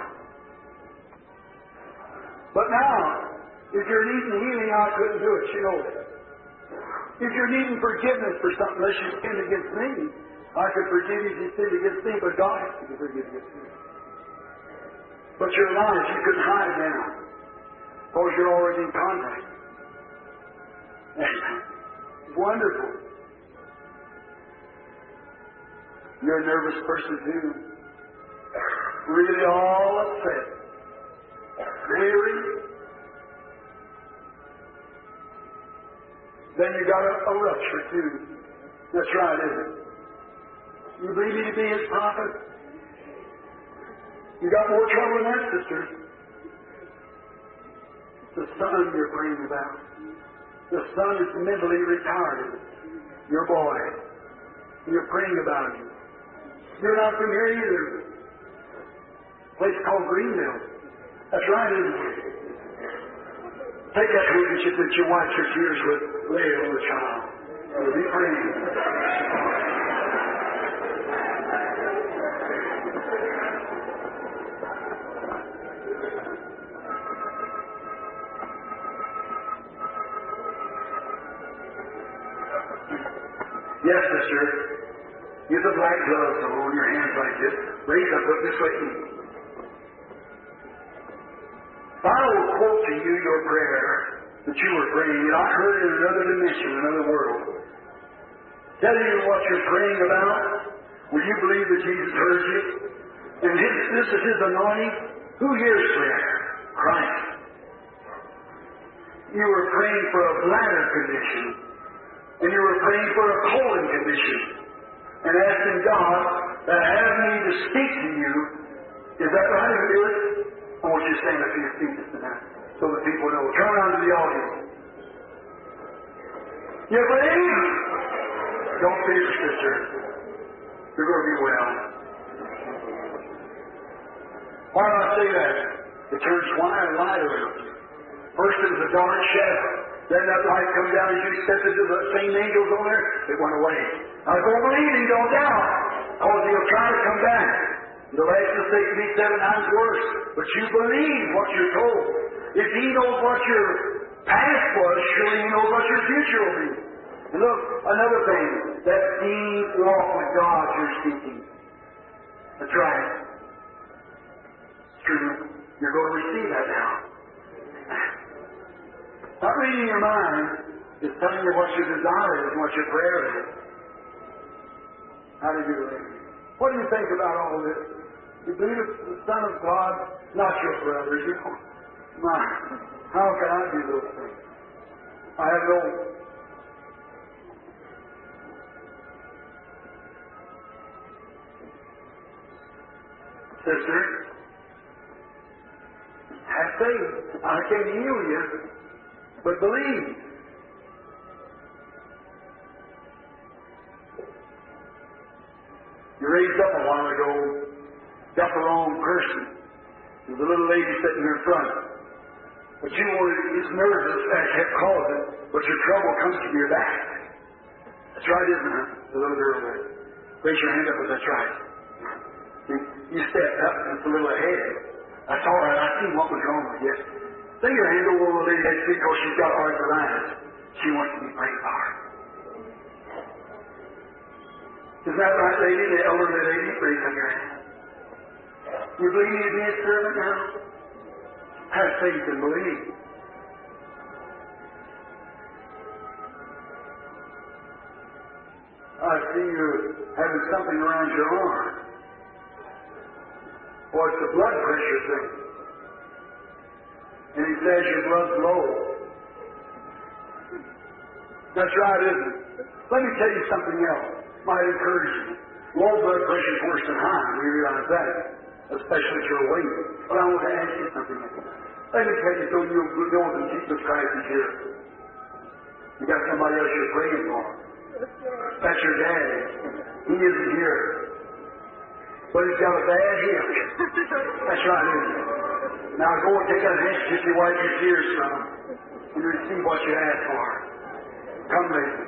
But now, if you're needing healing, I couldn't do it. You know that. If you're needing forgiveness for something, unless you sinned against me, I could forgive you if you sinned against me, but God can forgive you. But your lives, you couldn't hide now, because you're already in contact. It's wonderful. You're a nervous person too. Really all upset. Weary. Then you got a rupture too. That's right, isn't it? You believe me to be His prophet? You got more trouble than that, sister. The son you're praying about. The son is mentally retarded. Your boy. You're praying about him. You're not from here either. A place called Greenville. That's right, isn't it? Take that handkerchief that you wipe your tears with, lay it on the child. You'll be praying. Yes, sister. Use the black gloves to hold your hands like this. Raise up, look this way. I will quote to you your prayer that you were praying. I heard it in another dimension, another world. Tell you what you're praying about. Will you believe that Jesus heard you? And this is His anointing. Who hears prayer? Christ. You were praying for a bladder condition. And you were praying for a colon condition. And asking God to have me to speak to you. Is that right? Or do it? I want you to stand up to your feet just a minute so that people know. Turn around to the audience. You believe? Don't fear, sister. You're going to be well. Why do I say that? It turns white or light around you. First it was a dark shadow. Then that light comes down as you stepped into the same angels on there. It went away. Now don't believe Him, don't doubt. Because He'll try to come back. The last mistake will be 7 times worse. But you believe what you're told. If He knows what your past was, surely He knows what your future will be. And look, another thing. That deep walk with God you're seeking. That's right. It's true. You're going to receive that now. Not reading your mind is telling you what your desire is and what your prayer is. How do you believe? What do you think about all this? You believe the Son of God, not your brother, you know? My, how can I do those things? I have no... Sister, have faith. I can heal you, but believe. You raised up a while ago, got the wrong person. There's a little lady sitting in front. But you were nervous, that kept causing, but your trouble comes to your back. That's right, isn't it? The little girl there. Raise your hand up if that's right. You stepped up and it's a little ahead. That's all right. I seen what was wrong with you. Lay your hand over the lady next because she's got arthritis. She wants to be prayed for. Isn't that right, lady? The elderly lady, raise up your hand. You believe you be a servant now? Have faith and believe. I see you having something around your arm. Or it's a blood pressure thing. And he says your blood's low. That's right, isn't it? Let me tell you something else. Might encourage you. Low blood pressure is worse than high. We realize that. Especially at your weight. But I want to ask you something. Let me tell you so you know that Jesus Christ is here. You got somebody else you're praying for. That's your daddy. He isn't here. But he's got a bad hip. That's right, isn't it? Now go and take that handkerchief you wipe your tears from and receive what you ask for. Come, lady.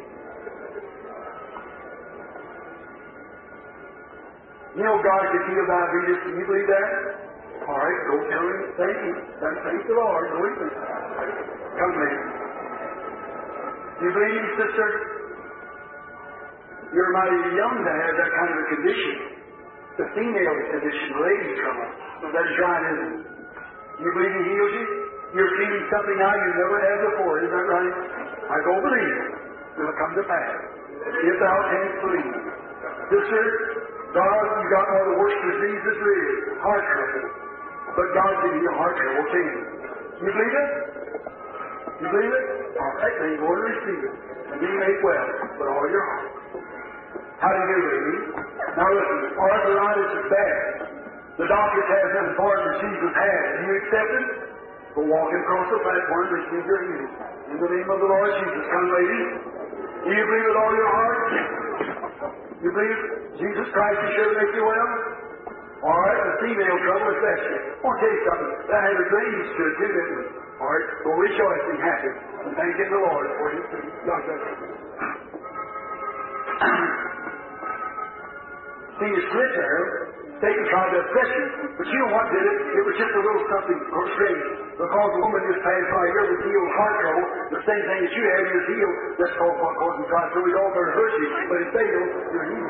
You know God can heal diabetes. Can you believe that? All right, go tell him. Thank you. Thank the Lord. Go with me. Come, lady. You believe him, sister? You're mighty young to have that kind of a condition. The female condition, lady trouble. So that's right, isn't it? You believe he heals you? You're feeling something now you never had before. Isn't that right? I go believe it. It'll come to pass. If thou canst believe. Sister, God, you got one of the worst diseases there is. Heart trouble. But God can heal heart trouble too. You believe it? You believe it? All right, then you go to receive it. And be made well with all your heart. How do you do, lady? Now listen, arthritis is bad. The doctors have nothing for it that Jesus has. Do you accept it? Go walking across the platform and receive your healing. In the name of the Lord Jesus. Come, lady. Do you believe with all your heart? You believe Jesus Christ is sure to make you well? All right, the female trouble is that shit. I want to tell you something. That had a drainage to it, too, didn't it? All right, go rejoicing, happy, and thanking the Lord for his peace. God bless you. See, you slid there. Satan tried to oppress you. But you know what did it? It was just a little something strange. Because the woman just passed by here with healed heart trouble. The same thing that you had is healed. That's called what causing tried to. We all better hurt you. But it failed. You're healed.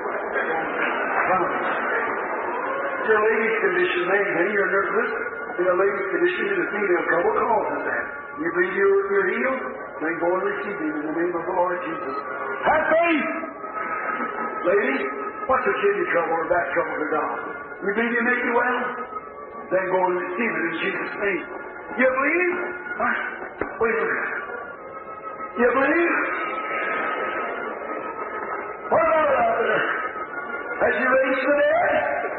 Your lady's condition, maintain your nervous. In a lady's condition, in a female trouble causes that. You believe you're healed? Then go and receive him in the name of the Lord Jesus. Have faith! Lady, what's your kidney trouble or back trouble to God? You believe you make you well? Then go and receive it in Jesus' name. You believe? Wait a minute. You believe? What about it out there? Has you raised the dead?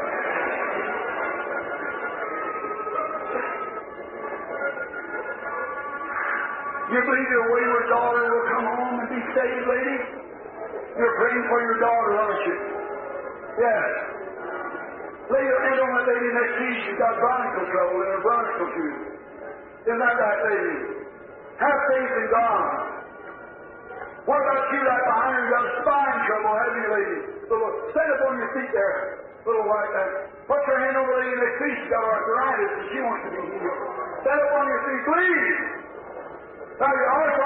You believe your wayward daughter will come home and be saved, lady? You're praying for your daughter, aren't you? Yes. Lay your hand on that lady next to you. She's got bronchial trouble in her bronchial tube. Isn't that right, lady? Have faith in God. What about you right behind her? You got spine trouble, haven't you, lady? Stand up on your feet there. Little white man. Put your hand over the lady next to you. She's got arthritis and she wants to be healed. Stand up on your feet, please. Now your arthritis